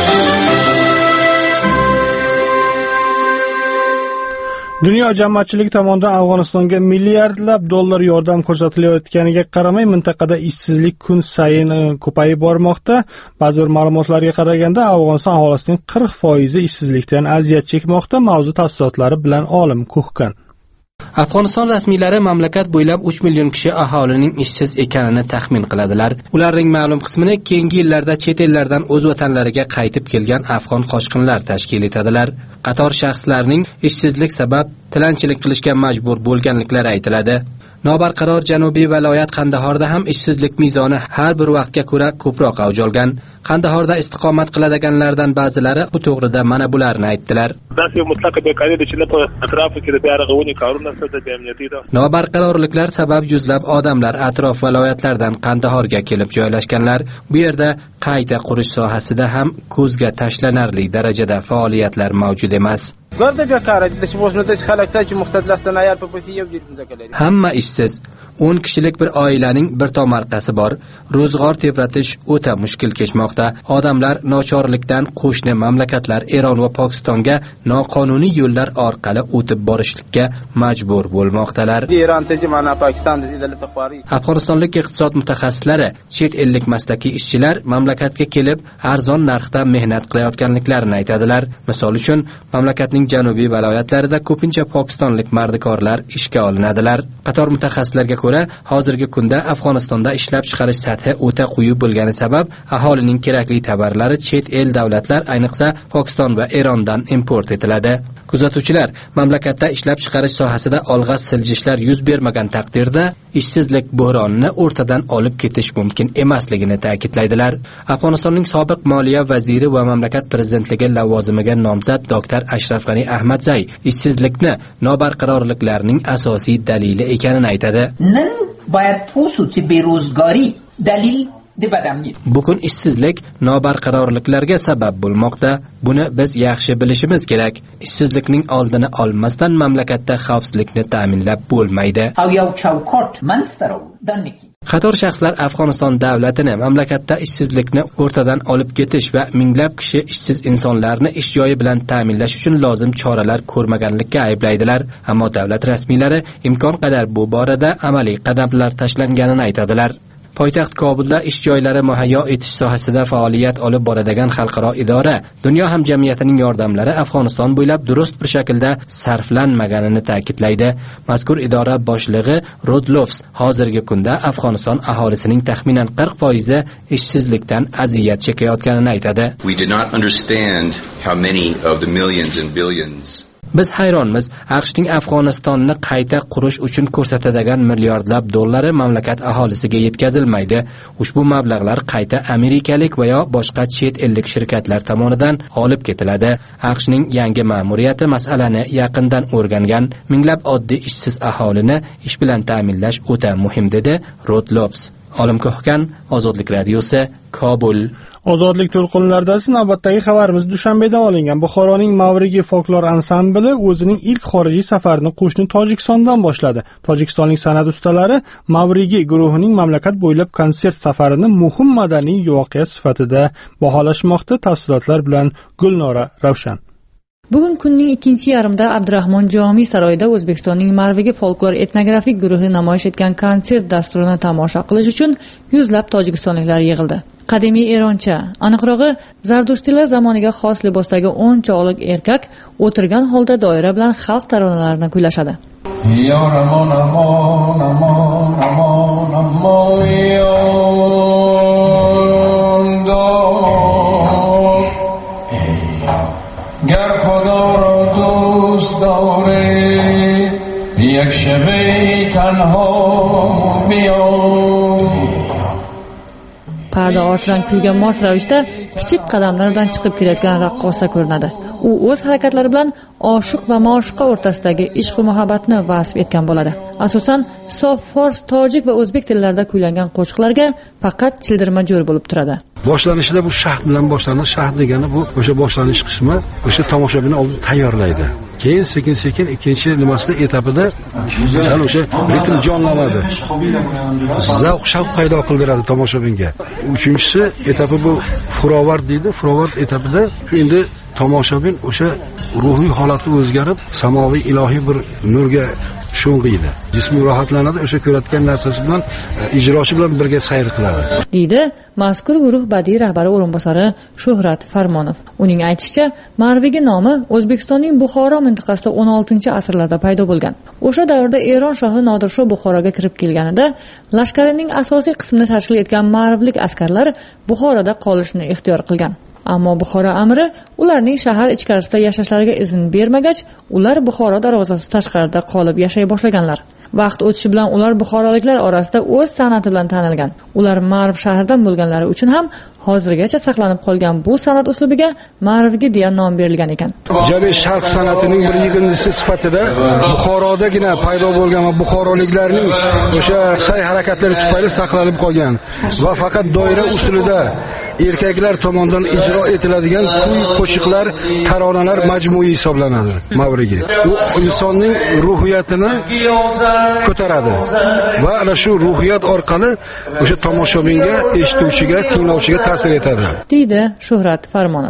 Dunyo jamoatchiligi tomonidan Afg'onistonga milliardlab dollar yordam ko'rsatilayotganiga qaramay, mintaqada ishsizlik kun sayin ko'payib bormoqda. Ba'zi bir ma'lumotlarga qaraganda, Afg'oniston aholisining 40% ishsizlikdan aziyat chekmoqda. Mavzu tafsilotlari bilan Olim Kuhkan. Afg'oniston rasmiylari mamlakat bo'ylab 3 million kishi aholining ishsiz ekanini taxmin qiladilar. Ularning ma'lum qismini keyingi yillarda chet ellardan o'z vatanlariga qaytib kelgan afg'on qochqinlar tashkil etadilar. Qator shaxslarning ishsizlik sabab tilanchilik qilishga majbur bo'lganliklari aytiladi. Nobarqaror janubiy viloyat Qandahorda ham ishsizlik mezoni har bir vaqtga ko'ra ko'proq avj olgan. Qandahorda istiqomat qiladiganlardan ba'zilari bu to'g'rida mana bularni aytdilar. Nobarqarorliklar sabab yuzlab odamlar atrof viloyatlardan Qandahorga kelib joylashganlar. Bu yerda qayta qurish sohasida ham ko'zga tashlanarli darajada faoliyatlar mavjud emas. Hamma ishsiz. 10 kishilik bir oilaning bir tomorqasi bor. Ro'zg'or tebratish o'ta mushkil kechmoqda. Odamlar nochorlikdan qo'shni mamlakatlar Eron va Pokistonga noqonuniy yo'llar orqali o'tib borishlikka majbur bo'lmoqdalar. Afg'onistonlik iqtisod mutaxassislari chet ellik maslakiy ishchilar mamlakatga kelib arzon narxda mehnat qilayotganliklarini aytadilar. Misol uchun, mamlakatning janubiy viloyatlarida ko'pincha pokistonlik mardikorlar ishga olinadilar. Qator mutaxassislarga ko'ra, hozirgi kunda Afg'onistonda ishlab chiqarish sathi o'ta quyi bo'lgani sabab aholining kerakli tovarlari chet el davlatlar, ayniqsa Pokiston va Erondan import etiladi. Kuzatuvchilar mamlakatda ishlab chiqarish sohasida olg'a siljishlar yuz bermagan taqdirda ishsizlik bo'hronini o'rtadan olib ketish mumkin emasligini ta'kidlaydilar. Afg'onistonning sobiq moliya vaziri va mamlakat prezidentligi lavozimiga nomzod doktor Ashraf G'ani Ahmadzay ishsizlikni nobarqarorliklarning asosiy dalili ekanini aytadi. Bugun ishsizlik nobarqarorliklarga sabab bo'lmoqda. Buni biz yaxshi bilishimiz kerak. Ishsizlikning oldini olmasdan mamlakatda xavfsizlikni ta'minlab bo'lmaydi. Qator shaxslar Afg'oniston davlatini mamlakatda ishsizlikni o'rtadan olib ketish va minglab kishi ishsiz insonlarni ish joyi bilan ta'minlash uchun lozim choralar ko'rmaganlikka ayblaydilar. Ammo davlat rasmiylari imkon qadar bu borada amaliy qadamlar tashlanganini aytadilar. Poytaxt Kobulda ish joylari muhayyo etish sohasida faoliyat olib boradigan xalqaro idora dunyo hamjamiyatining yordamlari Afg'oniston bo'ylab durust bir shaklda sarflanmaganini ta'kidlaydi. Mazkur idora boshlig'i Rodlovs hozirgi kunda Afg'oniston aholisining taxminan 40% ishsizlikdan aziyat chekayotganini aytadi. We do not understand how many of the millions and billions Biz hayronmiz. AQShning Afg'onistonni qayta qurish uchun ko'rsatadigan milliardlab dollari mamlakat aholisiga yetkazilmaydi. Ushbu mablag'lar qayta amerikalik va yo boshqa chet ellik shirkatlar tomonidan olib ketiladi. AQShning yangi ma'muriyati masalani yaqindan o'rgangan, minglab oddiy ishsiz aholini ish bilan ta'minlash o'ta muhim dedi Rodlovs. Olim Ko'hkan, Ozodlik radiosi, Kobul. Ozodlik to'lqinlaridagi navbatdagi xabarimiz Dushanbeda olingan. Buxoroning Mavrigi folklor ansambli o'zining ilk xorijiy safarini qo'shni Tojikistondan boshladi. Tojikistonlik san'at ustalari Mavrigi guruhining mamlakat bo'ylab konsert safarini muhim madaniy voqea sifatida baholashmoqda. Tafsilotlar bilan Gulnora Ravshan. Bugun kunning ikkinchi yarmida Abdurahmon Jomiy saroyida O'zbekistonning Marvigi folklor etnografik guruhi namoyish etgan konsert dasturini tomosha qilish uchun yuzlab tojikistonliklar yig'ildi. Qadimiy eroncha, aniqrog'i Zardushtiylar zamoniga xos libosdagi 10 chog'lik erkak o'tirgan holda doira bilan xalq taronalarini kuylashadi. Ya Ramon Ramon Ramon Ramon Ramon گر خدا را دوست داری یک شبی تنها بیا. Parda ortidan kuyga mos ravishda kichik qadamlar bilan chiqib kelayotgan raqqosa ko'rinadi. U o'z harakatlari bilan oshiq va ma'shuqa o'rtasidagi ishq va muhabbatni vasf etgan bo'ladi. Asosan sof fors, tojik va o'zbek tillarida kuylangan qo'shiqlarga faqat childirma jo'r bo'lib turadi. Boshlanishida bu shahd bilan boshlanadi. Shahd degani bu o'sha boshlanish qismi, o'sha tomoshabinni oldin tayyorlaydi. Keyin sekin-sekin ikkinchi nimasida etapida sal o'sha ritm jonlanadi. Zavq-shavq paydo qildiradi tomoshabinga. Uchinchisi etapi bu furovard deydi. Furovard etapida endi tomoshabin o'sha ruhiy holati o'zgarib, samoviy ilohiy bir nurga sho'ng'iydi. Jismi rohatlanadi, o'sha ko'rayotgan narsasi bilan ijrochi bilan birga sayr qiladi. Deydi mazkur guruh badiiy rahbari o'rinbosari Shuhrat Farmonov. Uning aytishicha, Marvigi nomi O'zbekistonning Buxoro mintaqasida 16-asrlarda paydo bo'lgan. O'sha davrda Eron shohi Nodirsho Buxoroga kirib kelganida, lashkarining asosiy qismini tashkil etgan marvlik askarlar Buxoroda qolishni ixtiyor qilgan. Ammo Buxoro amiri ularning shahar ichkarisida yashashlariga izn bermagach, ular Buxoro darvozasi tashqarida qolib yashay boshlaganlar. Vaqt o'tishi bilan ular buxoroliklar orasida o'z san'ati bilan tanilgan. Ular Marv shahridan bo'lganlari uchun ham hozirgacha saqlanib qolgan bu san'at uslubiga Marvigi deya nom berilgan ekan. Janubiy sharq san'atining bir yig'indisi sifatida Buxorodagina paydo bo'lgan va buxoroliklarning o'sha sa'y-harakatlari tufayli saqlanib qolgan va faqat doira usulida erkaklar tomonidan ijro etiladigan kuy, qo'shiqlar, taronalar majmui hisoblanadi. Mavrigi u insonning ruhiyatini ko'taradi va ana shu ruhiyat orqali o'sha tomoshabinga, eshituvchiga, tinglovchiga ta'sir etadi. Deydi Shuhrat Farmonov.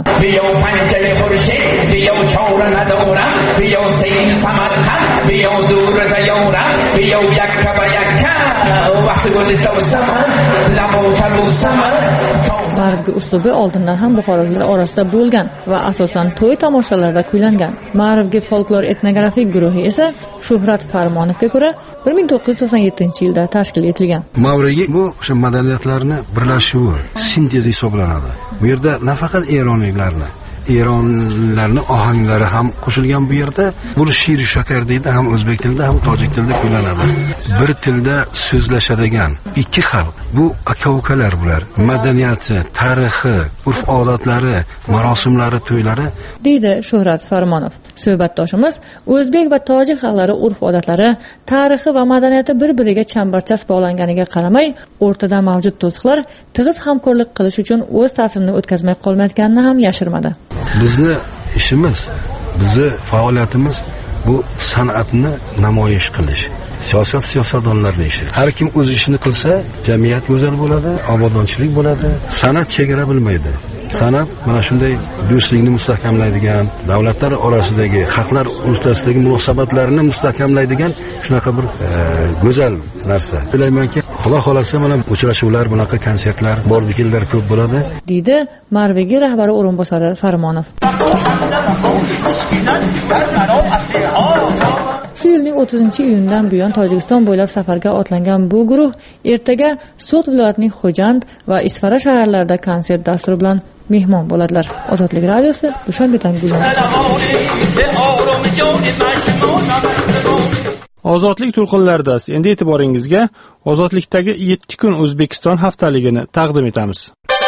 Marvgi uslubi oldindan ham buxoroliklar orasida bo'lgan va asosan to'y tomoshalarida kuylangan. Marvgi folklor etnografik guruhi esa Shuhrat Farmonovga ko'ra 1997-yilda tashkil etilgan. Mavrigi bu o'sha madaniyatlarning birlashuvi, sintezi hisoblanadi. Bu yerda nafaqat eronliklarni, eronlarning ohanglari ham qo'shilgan bu yerda. Bu shir shakar deydi, ham o'zbek tilida, ham tojik tilida kuylanadi. Bir tilda so'zlashadigan ikki xalq. Bu aka-ukalar bular. Madaniyati, tarixi, urf-odatlari, marosimlari, to'ylari, deydi Shuhrat Farmonov. Suhbatdoshimiz o'zbek va tojik xalqlari urf-odatlari, tarixi va madaniyati bir-biriga chambarchas bog'langaniga qaramay, o'rtada mavjud to'siqlar tig'iz hamkorlik qilish uchun o'z ta'sirini o'tkazmay qolmayotganini ham yashirmadi. Bizni ishimiz, bizni faoliyatimiz bu san'atni namoyish qilish. Siyosatdonlarning ishi. Har kim o'z ishini qilsa, jamiyat go'zal bo'ladi, obodonchilik bo'ladi. San'at chegara bilmaydi. San'at mana shunday do'stlikni mustahkamlaydigan, davlatlar orasidagi, xalqlar o'rtasidagi munosabatlarni mustahkamlaydigan shunaqa bir go'zal narsa. Bilaymanki, Xudo xolasa mana uchrashuvlar, bunaqa konsertlar, bordi-kellar ko'p bo'ladi, deydi Marvegi rahbari o'rinbosari Farmonov. Shu yilning 30-iyundan buyon Tojikiston bo'ylab safarga otlangan bu guruh ertaga So'g'd viloyatining Xo'jand va Isfara shaharlarida konsert dasturi bilan mehmon bo'ladilar. Ozodlik radiosi Dushanbedan Gulen. Ozodlik to'lqinlaridasiz. Endi e'tiboringizga ozodlikdagi 7 kun O'zbekiston haftaligini taqdim etamiz.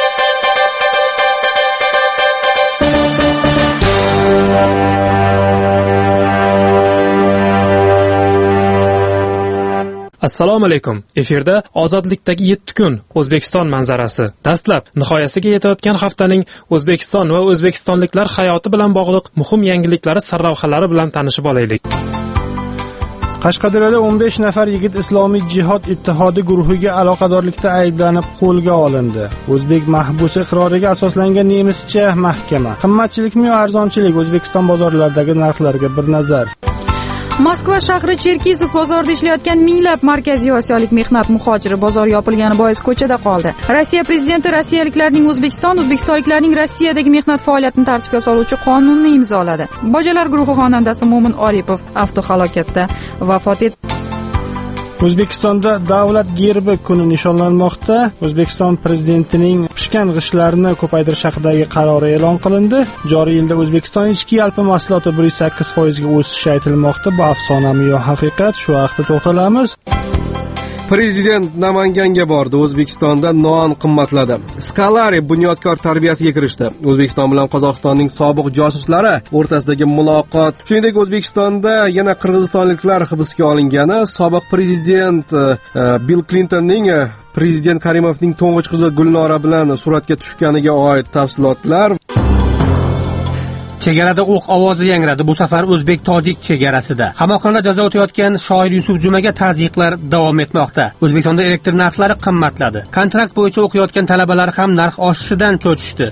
Assalomu alaykum. Efirda ozodlikdagi 7 kun O'zbekiston manzarasi. Dastlab nihoyasiga yetayotgan haftaning O'zbekiston va o'zbekistonliklar hayoti bilan bog'liq muhim yangiliklari sarlavhalari bilan tanishib olaylik. Qashqadaryoda 15 nafar yigit Islomiy jihod ittihodi guruhiga aloqadorlikda ayblanib qo'lga olindi. O'zbek mahbusi iqroriga asoslangan nemischa mahkama. Qimmatchilikmi yo arzonchilik? O'zbekiston bozorlaridagi narxlarga bir nazar. Moskva shahri Cherkizov bozorida ishlayotgan minglab markaziy osiyolik mehnat muhojiri bozor yopilgani bois ko'chada qoldi. Rossiya prezidenti rossiyaliklarning o'zbekistonliklarning Rossiyadagi mehnat faoliyatini tartibga soluvchi qonunni imzoladi. Bojalar guruhi xonandasi Mo'min Oripov avtohalokatda vafot etdi. O'zbekistonda davlat gerbi kuni nishonlanmoqda. O'zbekiston prezidentining pishgan g'ishtlarni ko'paytirish haqidagi qarori e'lon qilindi. Joriy yilda O'zbekiston ichki yalpi mahsuloti 108% ga o'sishi aytilmoqda. Bu afsonami yo haqiqat? Shu haqda to'xtalamiz. Prezident Namanganga bordi. O'zbekistonda non qimmatladi. Skalari bunyodkor tarbiyasiga kirishdi. O'zbekiston bilan Qozog'istonning sobiq josuslari o'rtasidagi muloqot. Shuningdek, O'zbekistonda yana qirg'izistonliklar hibsga olingani, sobiq prezident Bill Clintonning prezident Karimovning to'ng'ich qizi Gulnora bilan suratga tushganiga oid tafsilotlar. Chegarada o'q ovozi yangradi. Bu safar o'zbek-tojik chegarasida. Qamoqxonada jazo o'tayotgan shoir Yusuf Jumaga tazyiqlar davom etmoqda. O'zbekistonda elektr narxlari qimmatladi. Kontrakt bo'yicha o'qiyotgan talabalar ham narx oshishidan cho'chishdi.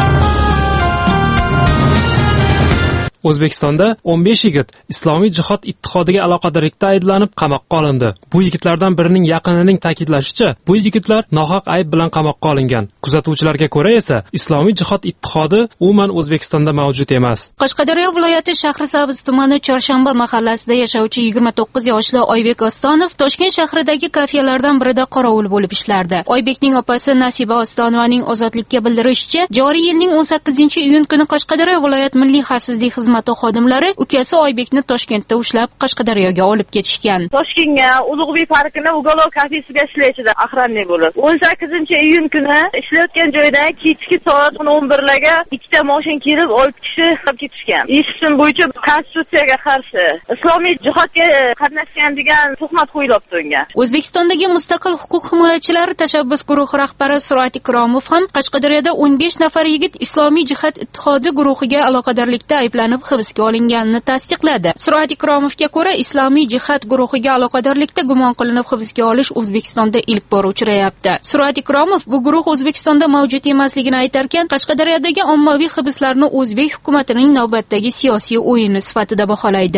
O'zbekistonda 15 yigit Islomiy jihod ittihodiga aloqadorlikda ayblanib qamoqqa olindi. Bu yigitlardan birining yaqinining ta'kidlashicha, bu yigitlar nohaq ayb bilan qamoqqa olingan. Kuzatuvchilarga ko'ra esa, Islomiy jihod ittihodi umuman O'zbekistonda mavjud emas. Qashqadaryo viloyati Shahrisabz tumani Chorshanba mahallasida yashovchi 29 yoshli Oybek Ostonov Toshkent shahridagi kafelardan birida qorovul bo'lib ishlardi. Oybekning opasi Nasiba Ostonovaning Ozodlikka bildirishicha, joriy yilning 18-iyun kuni Qashqadaryo viloyat milliy xavfsizlik xizmati xodimlari ukasi Oybekni Toshkentda ushlab Qashqadaryoga olib ketishgan. Toshkentga Ulug'bek parkini Ugalov kafesiga ishlaychida охранник bo'lib. 18-iyun kuni ishlayotgan joyda kechki soat 11larga ikkita mashin kelib olib kishi olib ketishgan. Eshitishim bo'yicha konstitutsiyaga qarshi Islomiy jihodga qatnashgan degan tuhmat qo'yilibdi unga. O'zbekistondagi mustaqil huquq himoyachilari tashabbus guruhi rahbari Surat Ikromov ham Qashqadaryoda 15 nafar yigit Islomiy jihod ittihodi guruhiga aloqadorlikda ayblanib hibsga olinganini tasdiqladi. Surat Ikromovga ko'ra, Islomiy jihod guruhiga aloqadorlikda gumon qilinib hibsga olish O'zbekistonda ilk bor uchrayapti. Surat Ikromov bu guruh O'zbekistonda mavjud emasligini aytarkan, Qashqadaryodagi ommaviy hibslarni o'zbek hukumatining navbatdagi siyosiy o'yini sifatida baholaydi.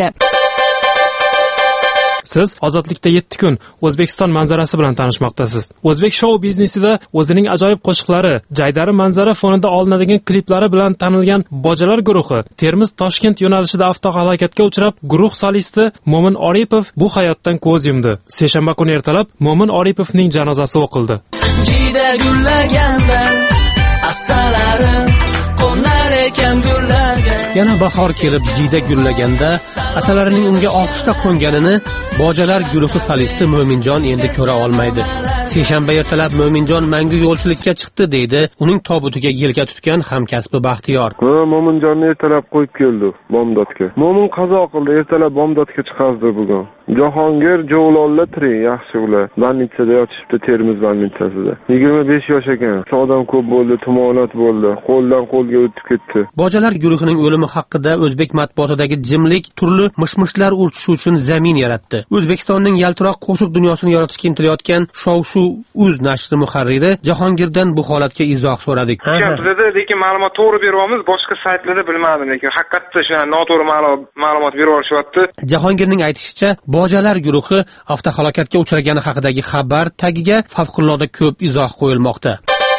Siz ozodlikda 7 kun O'zbekiston manzarasi bilan tanishmoqdasiz. O'zbek shou biznesida o'zining ajoyib qo'shiqlari, jaydari manzara fonida olinadigan kliplari bilan tanilgan Bojalar guruhi Termiz-Toshkent yo'nalishida avtohalokatga uchrab, guruh solisti Mo'min Oripov bu hayotdan ko'z yumdi. Seshanba kuni ertalab Mo'min Oripovning janozasi o'qildi. Jida gullaganda asalarim qo'nar ekan gullaga. Yana bahor kelib jiyda gullaganda asalarining unga ohista qo'nganini Bojalar guruhi solisti Mo'minjon endi ko'ra olmaydi. Seshanba ertalab Mo'minjon mangu yo'lchilikka chiqdi deydi. Uning tobutiga yelka tutgan hamkasbi Baxtiyor. Mo'minjonni ertalab qo'yib keldi bomdodga. Mo'min qazo qildi, ertalab bomdodga chiqazdi bugun. Jahongir Jo'lolla tiri yaxshi ular. Больницada yotishibdi, Termiz больницasida. 25 yosh ekan. Odam ko'p bo'ldi, tumonat bo'ldi. Qo'ldan qo'lga o'tib ketdi. Bojalar guruhining o'limi haqida o'zbek matbuotidagi jimlik turli mishmishlar urchishi uchun zamin yaratdi. O'zbekistonning yaltiroq qo'shiq dunyosini yaratishga intilayotgan Shov-Shu Uz nashri muharriri Jahongirdan bu holatga izoh so'radik. Lekin ma'lumot to'g'ri beryapmiz, boshqa saytlarda bilmadim, lekin haqiqatda shu noto'g'ri ma'lumot berib olishyapti. Jahongirning aytishicha, Bojalar guruhi avtohalokatga uchragani haqidagi xabar tagiga favqulodda ko'p izoh qo'yilmoqda.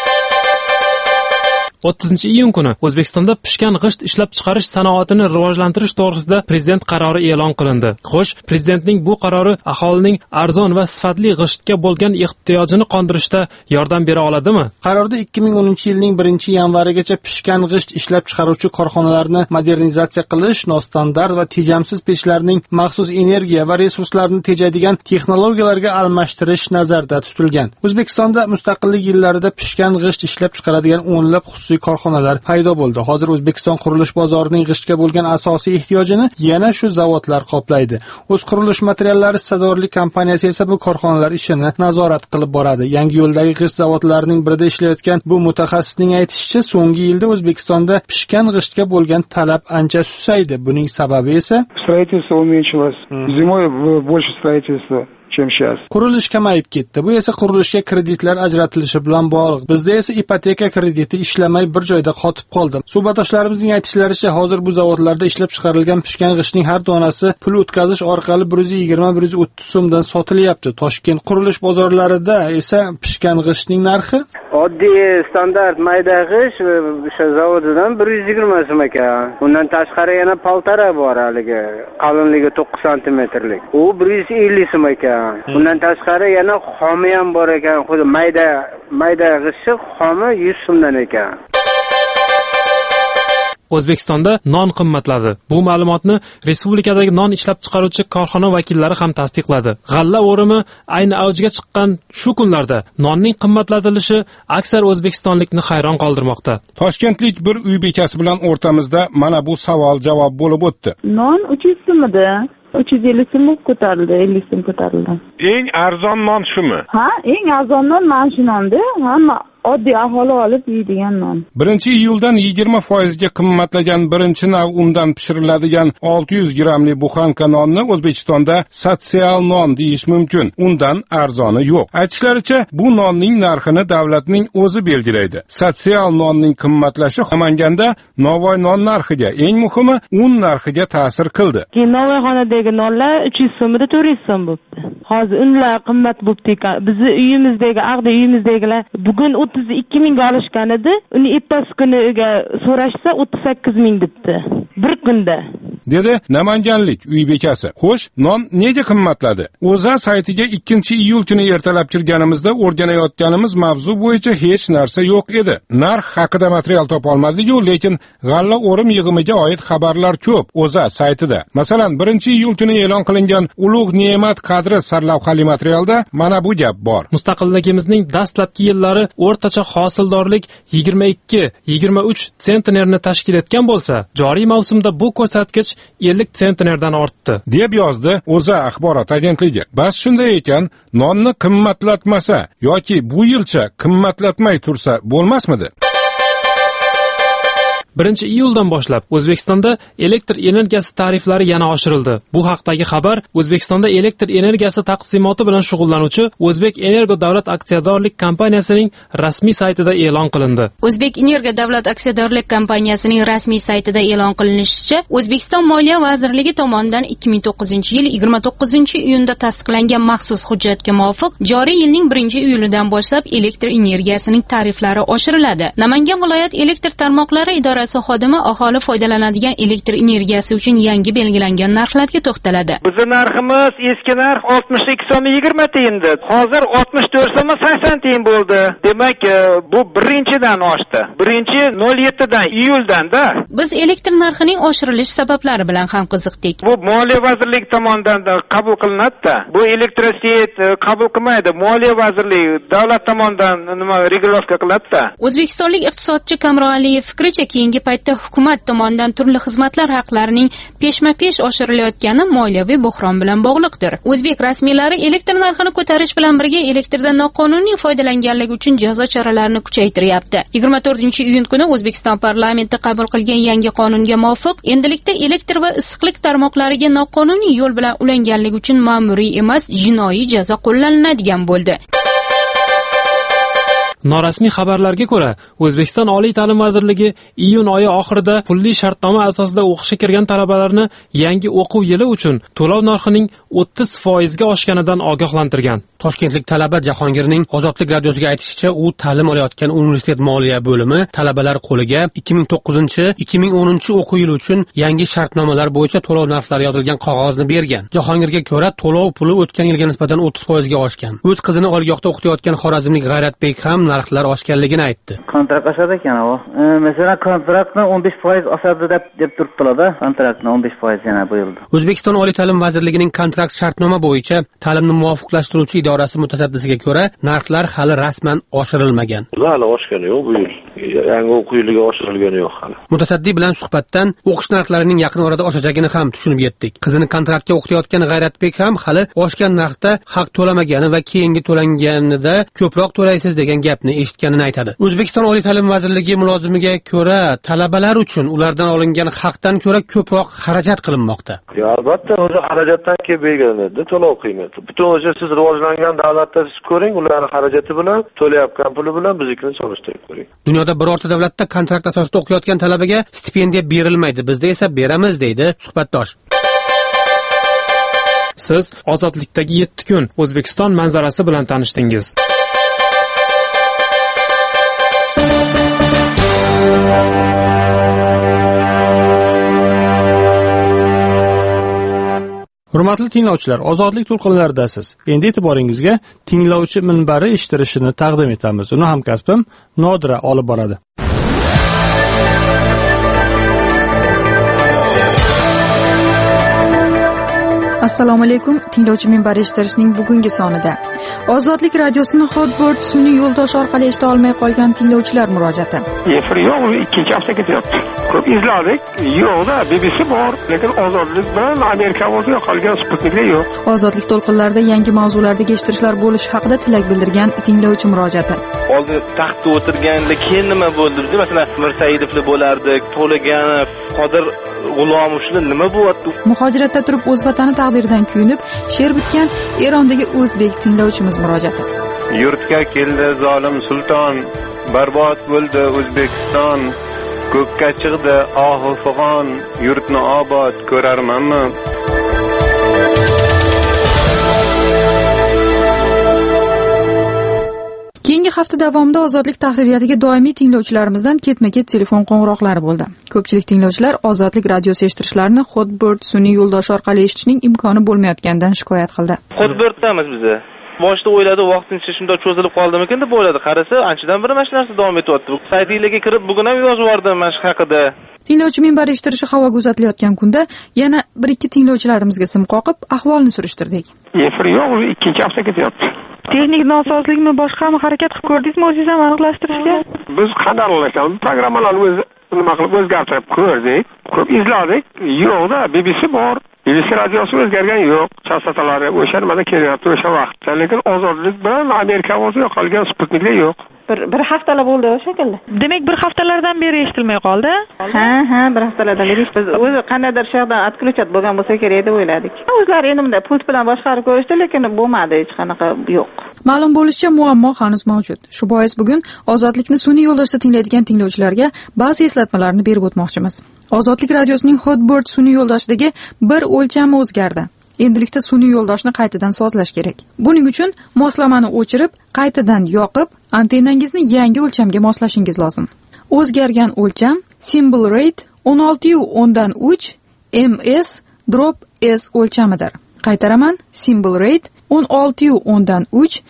30-iyun kuni O'zbekistonda pishgan g'isht ishlab chiqarish sanoatini rivojlantirish to'g'risida prezident qarori e'lon qilindi. Xo'sh, prezidentning bu qarori aholining arzon va sifatli g'ishtga bo'lgan ehtiyojini qondirishda yordam bera oladimi? Qarorda 2010-yilning 1-yanvarigacha pishgan g'isht ishlab chiqaruvchi korxonalarni modernizatsiya qilish, nostandart va tejamsiz pechlarning maxsus energiya va resurslarni tejaydigan texnologiyalarga almashtirish nazarda tutilgan. O'zbekistonda mustaqillik yillarida pishgan g'isht ishlab chiqaradigan o'nlab korxonalar paydo bo'ldi. Hozir O'zbekiston qurilish bozorining g'ishtga bo'lgan asosiy ehtiyojini yana shu zavodlar qoplaydi. O'z qurilish materiallari hissadorlik kompaniyasi esa bu korxonalar ishini nazorat qilib boradi. Yangiyo'ldagi g'isht zavodlarining birida ishlayotgan bu mutaxassisning aytishicha, so'nggi yilda O'zbekistonda pishgan g'ishtga bo'lgan talab ancha susaydi. Buning sababi esa строительство уменьшилось. Зимой больше строительства. Qurilish kamayib ketdi. Bu esa qurilishga kreditlar ajratilishi bilan bog'liq. Bizda esa ipoteka krediti ishlamay bir joyda qotib qoldi. Suhbatdoshlarimizning aytishlaricha, hozir bu zavodlarda ishlab chiqarilgan pishgan g'ishtning har donasi pul o'tkazish orqali 120-130 so'mdan sotilyapti. Toshkent qurilish bozorlarida esa pishgan g'ishtning narxi oddiy standart mayda g'isht o'sha zavodidan 120 so'm ekan. Undan tashqari yana paltara bor haligi, qalinligi 9 santimetrlik. U 150 so'm ekan. Bundan tashqari yana xomi ham bor ekan. Xuddi mayda g'isht xomi 100 so'mdan ekan. O'zbekistonda non qimmatladi. Bu ma'lumotni respublikadagi non ishlab chiqaruvchi korxona vakillari ham tasdiqladi. G'alla o'rimi ayni avjiga chiqqan shu kunlarda nonning qimmatlatilishi aksar o'zbekistonlikni hayron qoldirmoqda. Toshkentlik bir uy bekasi bilan o'rtamizda mana bu savol-javob bo'lib o'tdi. Non 300 so'mda 350 so'm ko'tarildi, 50 so'm ko'tarildi. Eng arzon non shumi? Ha, eng arzon non mana shu nonda. Hamma oddiy aholi olib yeydigan non. 1-iyuldan 20% ga qimmatlagan birinchi nav undan pishiriladigan 600 grammli buxanka nonni O'zbekistonda sotsial non deyish mumkin. Undan arzoni yo'q. Aytishlaricha, bu nonning narxini davlatning o'zi belgilaydi. Sotsial nonning qimmatlashi Namanganda Navoiy non narxiga, eng muhimi, un narxiga ta'sir qildi. Navoiyxonadagi nonlar 300 so'mda 400 so'm bo'ldi. Hozir unlar qimmat bo'ldi. Bizni uyimizdagi, Ag'da uyimizdagilar bugun 32 mingga olishgan edi. Uni ertasi kuniga so'rashsa 38 ming debdi. Bir kunda. Dedi namanganlik uy bekasi. Xo'sh, non nega qimmatladi? O'zA saytiga 2-iyul kuni ertalab kirganimizda o'rganayotganimiz mavzu bo'yicha hech narsa yo'q edi. Narx haqida material topa olmadik-ku, lekin g'alla o'rim yig'imiga oid xabarlar ko'p O'zA saytida. Masalan, 1-iyul kuni e'lon qilingan ulug' ne'mat qadri sarlavhali materialda mana bu gap bor. Mustaqilligimizning dastlabki yillari o'rtacha hosildorlik 22-23 sentnerni tashkil etgan bo'lsa, joriy mavsumda bu ko'rsatkich 50 sentnerdan ortdi, deb yozdi O'zA axborot agentligi. Bas shunday ekan, nonni qimmatlatmasa yoki bu yilcha qimmatlatmay tursa bo'lmasmidi? 1-iyuldan boshlab O'zbekistonda elektr energiyasi tariflari yana oshirildi. Bu haqdagi xabar O'zbekistonda elektr energiyasi taqsimoti bilan shug'ullanuvchi O'zbek Energo davlat aksiyadorlik kompaniyasining rasmiy saytida e'lon qilindi. O'zbek Energo davlat aksiyadorlik kompaniyasining rasmiy saytida e'lon qilinishicha, O'zbekiston Moliya vazirligi tomonidan 2009-yil 29-iyunda tasdiqlangan maxsus hujjatga muvofiq joriy yilning 1-iyulidan boshlab elektr energiyasining tariflari oshiriladi. Namangan viloyat elektr tarmoqlari idorasi xodimi aholi foydalanadigan elektr energiyasi uchun yangi belgilangan narxlarga to'xtaladi. Bizning narximiz eski narx 62 so'm 20 tiyindi. Hozir 64 so'm 80 tiyin bo'ldi. Demak, bu birinchidan oshdi. 07dan iyuldan-da. Biz elektr narxining oshirilish sabablari bilan ham qiziqdik. Bu Moliya vazirligi tomonidan qabul qilinadi-da. Bu elektrosiyet qabul qilmaydi. Moliya vazirligi davlat tomonidan nima regulyatsiya qiladi-da. O'zbekistonlik iqtisodchi Kamron Aliyev fikricha, keyingi paytda hukumat tomonidan turli xizmatlar haqlarining peshma-pesh oshirilayotgani moliyaviy buhron bilan bog'liqdir. O'zbek rasmiylari elektr narxini ko'tarish bilan birga elektrdan noqonuniy foydalanganligi uchun jazo choralarini kuchaytiryapti. 24-iyun kuni O'zbekiston parlamenti qabul qilgan yangi qonunga muvofiq, endilikda elektr va issiqlik tarmoqlariga noqonuniy yo'l bilan ulanganligi uchun ma'muriy emas, jinoiy jazo qo'llaniladigan bo'ldi. Norasmiy xabarlarga ko'ra, O'zbekiston Oliy ta'lim vazirligi iyun oyi oxirida pulli shartnoma asosida o'qishga kirgan talabalarni yangi o'quv yili uchun to'lov narxining 30% ga oshganidan ogohlantirgan. Toshkentlik talaba Jahongirning Ozodlik radiosiga aytishicha, u ta'lim olayotgan universitet moliya bo'limi talabalar qo'liga 2009-2010 o'quv yili uchun yangi shartnomalar bo'yicha to'lov narxlari yozilgan qog'ozni bergan. Jahongirga ko'ra, to'lov puli o'tgan yilga nisbatan 30% ga oshgan. O'z qizini oliygohda o'qitayotgan xorazmlik G'ayratbek ham narxlar oshganligini aytdi. Kontrakt oshadi ekan u. Masalan, kontraktni 15% oshadi deb turibdilar-da. Kontraktni 15% yana bu yilda. O'zbekiston Oliy ta'lim vazirligining kontrakt shartnoma bo'yicha ta'limni muvofiqlashtiruvchi idorasi mutasaddisiga ko'ra, narxlar hali rasman oshirilmagan. Hali oshgani yo'q bu yil. Yangi o'quv yiliga oshirilgani yo'q hali. Mutasaddi bilan suhbatdan o'qish narxlarining yaqin orada oshajagini ham tushunib yetdik. Qizini kontraktga o'qitayotgan G'ayratbek ham hali oshgan narxda haq to'lamagani va keyingi to'langanida ko'proq to'laysiz degan gapni eshitganini aytadi. O'zbekiston Oliy ta'lim vazirligi mulozimiga ko'ra, talabalar uchun ulardan olingan haqdan ko'ra ko'proq xarajat qilinmoqda. Albatta, o'sha xarajatdan kelib belgilanadi to'lov qiymati. Butun o'sha siz rivojlangan davlatda siz ko'ring, ularning xarajati bilan, to'layotgan puli bilan biznikini solishtirib ko'ring. Dunyoda birorta davlatda kontrakt asosida o'qiyotgan talabaga stipendiya berilmaydi. Bizda esa beramiz, deydi suhbatdosh. Siz Ozodlikdagi 7 kun O'zbekiston manzarasi bilan tanishdingiz. Hurmatli tinglovchilar, Ozodlik to'lqinlaridasiz. Endi e'tiboringizga tinglovchi minbari eshittirishini taqdim etamiz. Uni hamkasbim Nodira olib boradi. Assalomu alaykum. Tinglovchi minbari eshittirishning bugungi sonida Ozodlik radiosini Hotbird sun'iy yo'ldosh orqali eshita olmay qolgan tinglovchilar murojaati. Efir yo'q, ikkinchi hafta ketyapti. Ko'p izladik. Yo'qda, BBC bor, lekin Ozodlik bilan Amerika o'ziga qolgan Sputnikda yo'q. Ozodlik to'lqinlarida yangi mavzulardagi eshittirishlar bo'lishi haqida tilak bildirgan tinglovchi murojaati. Oldin taxtda o'tirganda keyin nima bo'ldi? Masalan, Mirsaidovlar bo'lardi, To'laganov, Qodir G'ulomovlar nima bo'lyapti? Muhojiratda turib o'z vatani taqdiridan kuyunib, she'r bitgan Erondagi o'zbek tinglovchimiz murojaati. Yurtga keldi zolim sulton, barbod bo'ldi O'zbekiston. Ko'kka chiqdi ohu fig'on, yurtni obod ko'rarmanmi? Keyingi hafta davomida Ozodlik tahririyatiga doimiy tinglovchilarimizdan ketma-ket telefon qo'ng'iroqlari bo'ldi. Ko'pchilik tinglovchilar Ozodlik radiosi eshittirishlarini Hotbird sun'iy yo'ldosh orqali eshitishning imkoni bo'lmayotganidan shikoyat qildi. Hotbirdamiz biz. Boshda o'yladi, vaqtincha shunday cho'zilib qoldimikin deb o'yladi. Qarasa, anchadan beri mana shu narsa davom etyapti. Saytingizga kirib, bugun ham yozib yubordim mana shu haqida. Tinglovchi minbari eshittirishi havoga uzatilayotgan kunda yana 1-2 tinglovchilarimizga sim qoqib, ahvolni surishtirdik. Efir yo'q, ikkinchi hafta ketyapti. Texnik nosozlikmi, boshqami harakat qilib ko'rdingizmi o'zingiz ham aniqlashtirishga? Biz qadrlashamiz, programmalarni nima qilib o'zgartirib ko'rdik, ko'p izladik. Yo'qda, BBC bor. BBC radiosi o'zgargan yo'q. Chastotalari o'sha nimada kelyapti o'sha vaqtda, lekin Ozodlik bilan Amerika o'ziga qolgan Sputnikda yo'q. Bir haftalar bo'ldi shekilli. Demak, bir haftalardan beri eshitilmay qoldi. Ha, bir haftalardan beri biz o'zi qandaydir shaxdan отключат bo'lgan bo'lsa kerak deb o'yladik. O'zlari endi bunday pult bilan boshqarib ko'rishdi, lekin bo'lmadi, hech qanaqa yo'q. Ma'lum bo'lishicha, muammo hanuz mavjud. Shu bois bugun Ozodlikni sun'iy yo'ldoshda tinglaydigan tinglovchilarga ba'zi eslatmalarni berib o'tmoqchimiz. Ozodlik radiosining Hotbird sun'iy yo'ldoshidagi bir o'lchami o'zgardi. Endilikda sun'iy yo'ldoshni qaytadan sozlash kerak. Buning uchun moslamani o'chirib, qaytadan yoqib, antennangizni yangi o'lchamga moslashingiz lozim. O'zgargan o'lcham symbol rate 16.3 ms/s o'lchamidir. Qaytaraman, symbol rate 16.3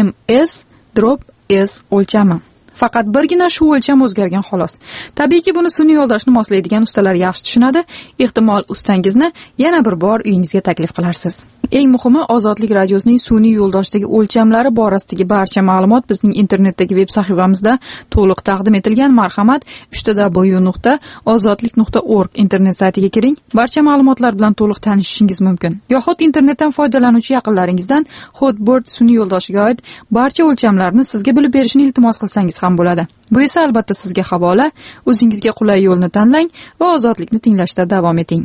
ms/s o'lchami. Faqat birgina shu o'lcham o'zgargan xolos. Tabiiyki buni sun'iy yo'ldoshni moslaydigan ustalar yaxshi tushunadi. Ehtimol ustangizni yana bir bor uyingizga taklif qilarsiz. Eng muhimi, Ozodlik radiosining sun'iy yo'ldoshdagi o'lchamlari borasidagi barcha ma'lumot bizning internetdagi veb sahifamizda to'liq taqdim etilgan. Marhamat, www.ozodlik.org internet saytiga kiring. Barcha ma'lumotlar bilan to'liq tanishishingiz mumkin. Yoxud internetdan foydalanuvchi yaqinlaringizdan Hotbird sun'iy yo'ldoshiga oid barcha o'lchamlarni sizga bilib berishni iltimos qilsangiz ham bo'ladi. Bu esa albatta sizga havola. O'zingizga qulay yo'lni tanlang va Ozodlikni tinglashda davom eting.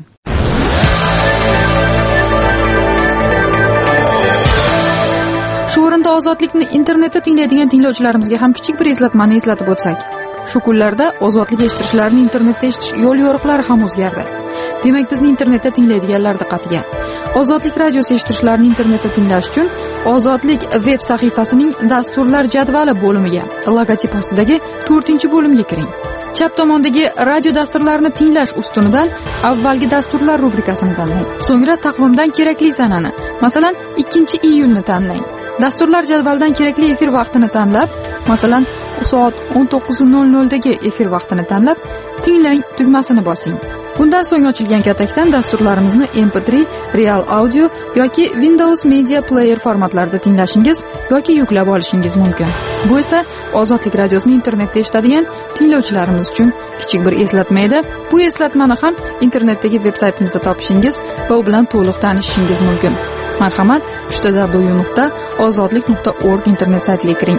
Shu o'rinda ozodlikni internetda tinglaydigan tinglovchilarimizga ham kichik bir eslatmani eslatib o'tsak. Shu kunlarda ozodlik eshittirishlarni internetda eshitish yo'l yo'riqlari ham o'zgardi. Demak, bizni internetda tinglaydiganlar diqqatiga. Ozodlik radiosi eshittirishlarini internetda tinglash uchun Ozodlik veb sahifasining dasturlar jadvali bo'limiga, logotip ostidagi 4-bo'limga kiring. Chap tomondagi radio dasturlarini tinglash ustunidan avvalgi dasturlar rubrikasini tanlang. So'ngra taqvimdan kerakli sanani, masalan, 2-iyulni tanlang. Dasturlar jadvalidan kerakli efir vaqtini tanlab, masalan, soat 19:00 dagi efir vaqtini tanlab, tinglang tugmasini bosing. Bundan so'ng ochilgan katakdan dasturlarimizni MP3, Real Audio yoki Windows Media Player formatlarida tinglashingiz yoki yuklab olishingiz mumkin. Bu esa Ozodlik radiosini internetda eshitadigan tinglovchilarimiz uchun kichik bir eslatma edi. Bu eslatmani ham internetdagi veb-saytimizda topishingiz va u bilan to'liq tanishishingiz mumkin. Marhamat, www.ozodlik.org internet saytiga kiring.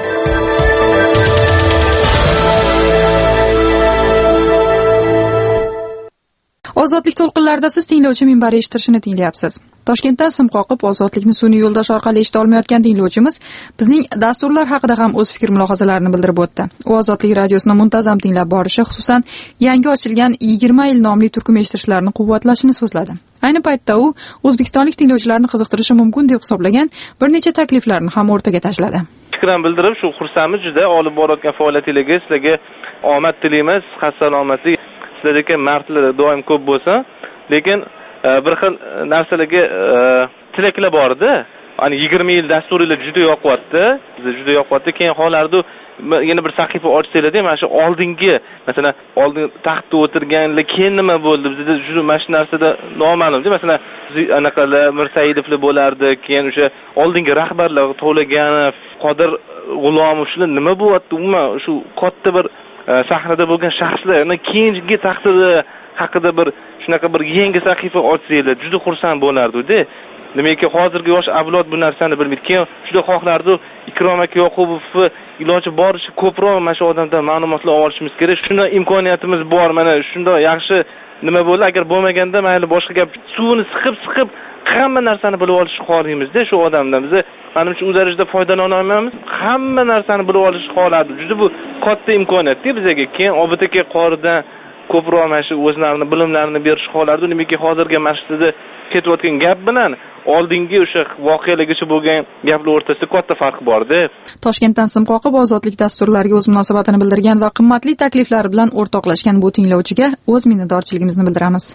Ozodlik to'lqinlarida siz tinglovchi minbari eshittirishini tinglayapsiz. Toshkentdan sim qoqib Ozodlikni sun'iy yo'ldosh orqali eshita olmayotgan tinglovchimiz bizning dasturlar haqida ham o'z fikr-mulohazalarini bildirib o'tdi. U Ozodlik radiosini muntazam tinglab borishi, xususan yangi ochilgan 20 yil nomli turkum eshittirishlarni quvvatlashini so'zladi. Ayni paytda u O'zbekistonlik tinglovchilarni qiziqtirishi mumkin deb hisoblagan bir necha takliflarni ham o'rtaga tashladi. Fikran bildirib, shu xursamiz juda olib borayotgan faoliyatingizga sizlarga omad tilaymiz, xavf salomatlik sizlarga mardlar doim ko'p bo'lsin. Lekin bir xil narsalarga tilaklar bor edi. Ani 20 yil dasturinglar juda yoqyapti. Bizga juda yoqyapti. Keyin xohlardi yana bir sahifa ochsanglar-da, mana shu oldingi, masalan, oldin taxtda o'tirganlar keyin nima bo'ldi? Bizda juda mana shu narsada noma'lum-da. Masalan, anaqalar Mirsaidovlar bo'lardi, keyin o'sha oldingi rahbarlar To'laganov, Qodir G'ulomov shular nima bo'lyapti? Umuman shu katta bir sahnada bo'lgan shaxslarning keyingi taqdiri haqida bir shunaqa bir yangi sahifa ochsanglar juda xursand bo'lardi-da. Demakki, hozirgi yosh avlod bu narsani bilmaydi. Keyin juda xohlardi Ikrom aka Yoqubovni iloji boricha ko'proq mana shu odamdan ma'lumotlar olishimiz kerak. Shunday imkoniyatimiz bor. Mana shunday yaxshi nima bo'ldi? Agar bo'lmaganda mayli boshqa gap suvini siqib hamma narsani bilib olishni xohlaymiz-da shu odamdan. Biz menimcha u darajada foydalana olmaymiz. Hamma narsani bilib olishni xohlardi. Juda bu katta imkoniyat-da bizga. Keyin OBTK qoridan ko'proq mana shu o'zlarini bilimlarini berish xohlardi. Demakki, hozirgi masjidda ketayotgan gap bilan oldingi o'sha voqealargacha bo'lgan gaplar o'rtasida katta farq bor-da. Toshkentdan sim qoqib Ozodlik dasturlariga o'z munosabatini bildirgan va qimmatli takliflar bilan o'rtoqlashgan bu tinglovchiga o'z minnatdorchiligimizni bildiramiz.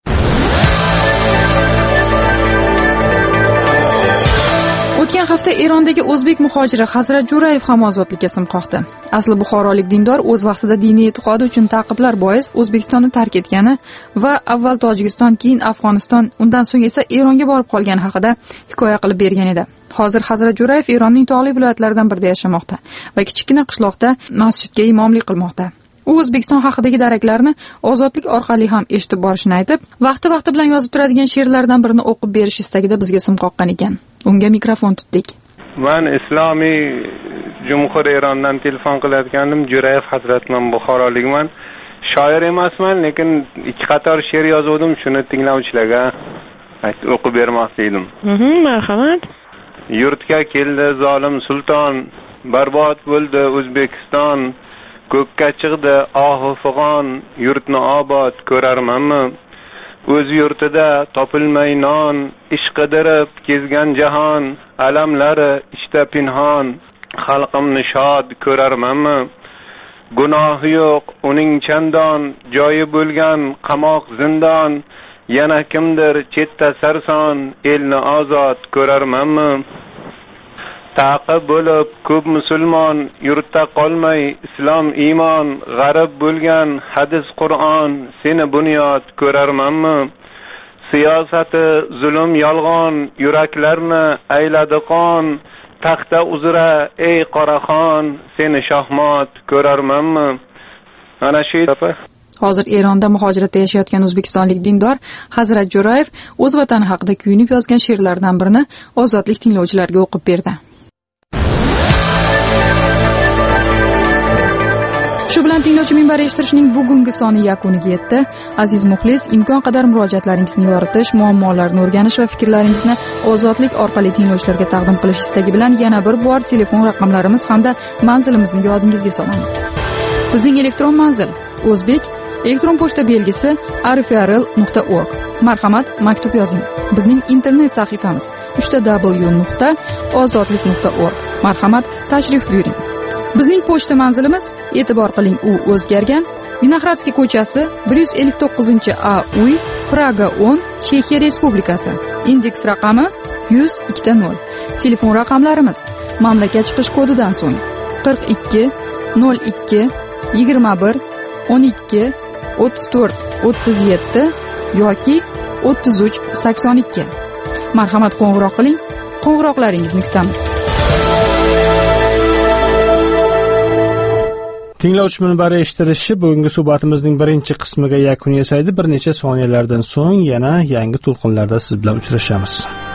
O'tgan hafta Erondagi o'zbek muhojiri Hazrat Jo'rayev ham ozodlikka sim qoqdi. Asli buxorolik dindor o'z vaqtida diniy e'tiqodi uchun ta'qiblar bois O'zbekistonni tark etgani va avval Tojikiston, keyin Afg'oniston, undan so'ng esa Eronga borib qolgani haqida hikoya qilib bergan edi. Hozir Hazrat Jo'rayev Eronning tog'li viloyatlaridan birida yashamoqda va kichkina qishloqda masjidga imomlik qilmoqda. U O'zbekiston haqidagi daraklarni Ozodlik orqali ham eshitib borishini aytib, vaqti bilan yozib turadigan she'rlardan birini o'qib berish istagida bizga sim qoqqan ekan. Unga mikrofon tutdik. Men Islomiy Jumhur Erondan telefon qilayotgandim. Jo'rayev hazratman, buxorolikman. Shoir emasman, lekin ikki qator she'r yozdim, shuni tinglovchilarga o'qib bermoqchi edim. Marhamat. Yurtga keldi zolim sulton, barbod bo'ldi O'zbekiston. Ko'kka chiqdi ohu fig'on, yurtni obod ko'rarmanmi? O'z yurtida topilmay non, ish qidirib kezgan jahon, alamlari ishda pinhon, xalqimni shod ko'rarmanmi? Gunohi yo'q uning chandon, joyi bo'lgan qamoq zindon, yana kimdir chetda sarson, elni ozod ko'rarmanmi? Taqib bo'lib ko'p musulmon, yurtda qolmay islom iymon, g'arib bo'lgan hadis Qur'on, seni bunyod ko'rarmanmi? Siyosati zulm yolg'on, yuraklarni ayladi qon, taxta uzra ey Qoraxon, seni shohmot ko'rarmanmi? Ana shu Hozir Eronda muhojiratda yashayotgan o'zbekistonlik dindor Hazrat Jo'rayev o'z vatani haqida kuyunib yozgan she'rlardan birini Ozodlik tinglovchilariga o'qib berdi. Shu bilan bilan tinglovchi minbari eshittirishning bugungi soni yakuniga yetdi. Aziz muxlis, imkon qadar murojaatlaringizni yoritish, muammolarni o'rganish va fikrlaringizni ozodlik orqali tinglovchilarga taqdim qilish istagi bilan yana bir bor telefon raqamlarimiz hamda manzilimizni yodingizga solamiz. Bizning elektron manzil: o'zbek elektron pochta belgisi rfrl.org. Marhamat, maktub yozing. Bizning internet sahifamiz www.ozodlik.org. Marhamat, tashrif buyuring. Bizning pochta manzilimiz, e'tibor qiling, u o'zgargan. Vinohradskiy ko'chasi 159-A uy, Praga 10, Chexiya Respublikasi. Indeks raqami 102.0. Telefon raqamlarimiz: mamlakat chiqish kodidan so'ng 42 02 21 12 34 37 yoki 33 82. Marhamat, qo'ng'iroq qiling. Qo'ng'iroqlaringizni kutamiz. Tinglovchi minbari eshittirishi bugungi suhbatimizning birinchi qismiga yakun yasaydi. Bir necha soniyalardan so'ng yana yangi to'lqinlarda siz bilan uchrashamiz.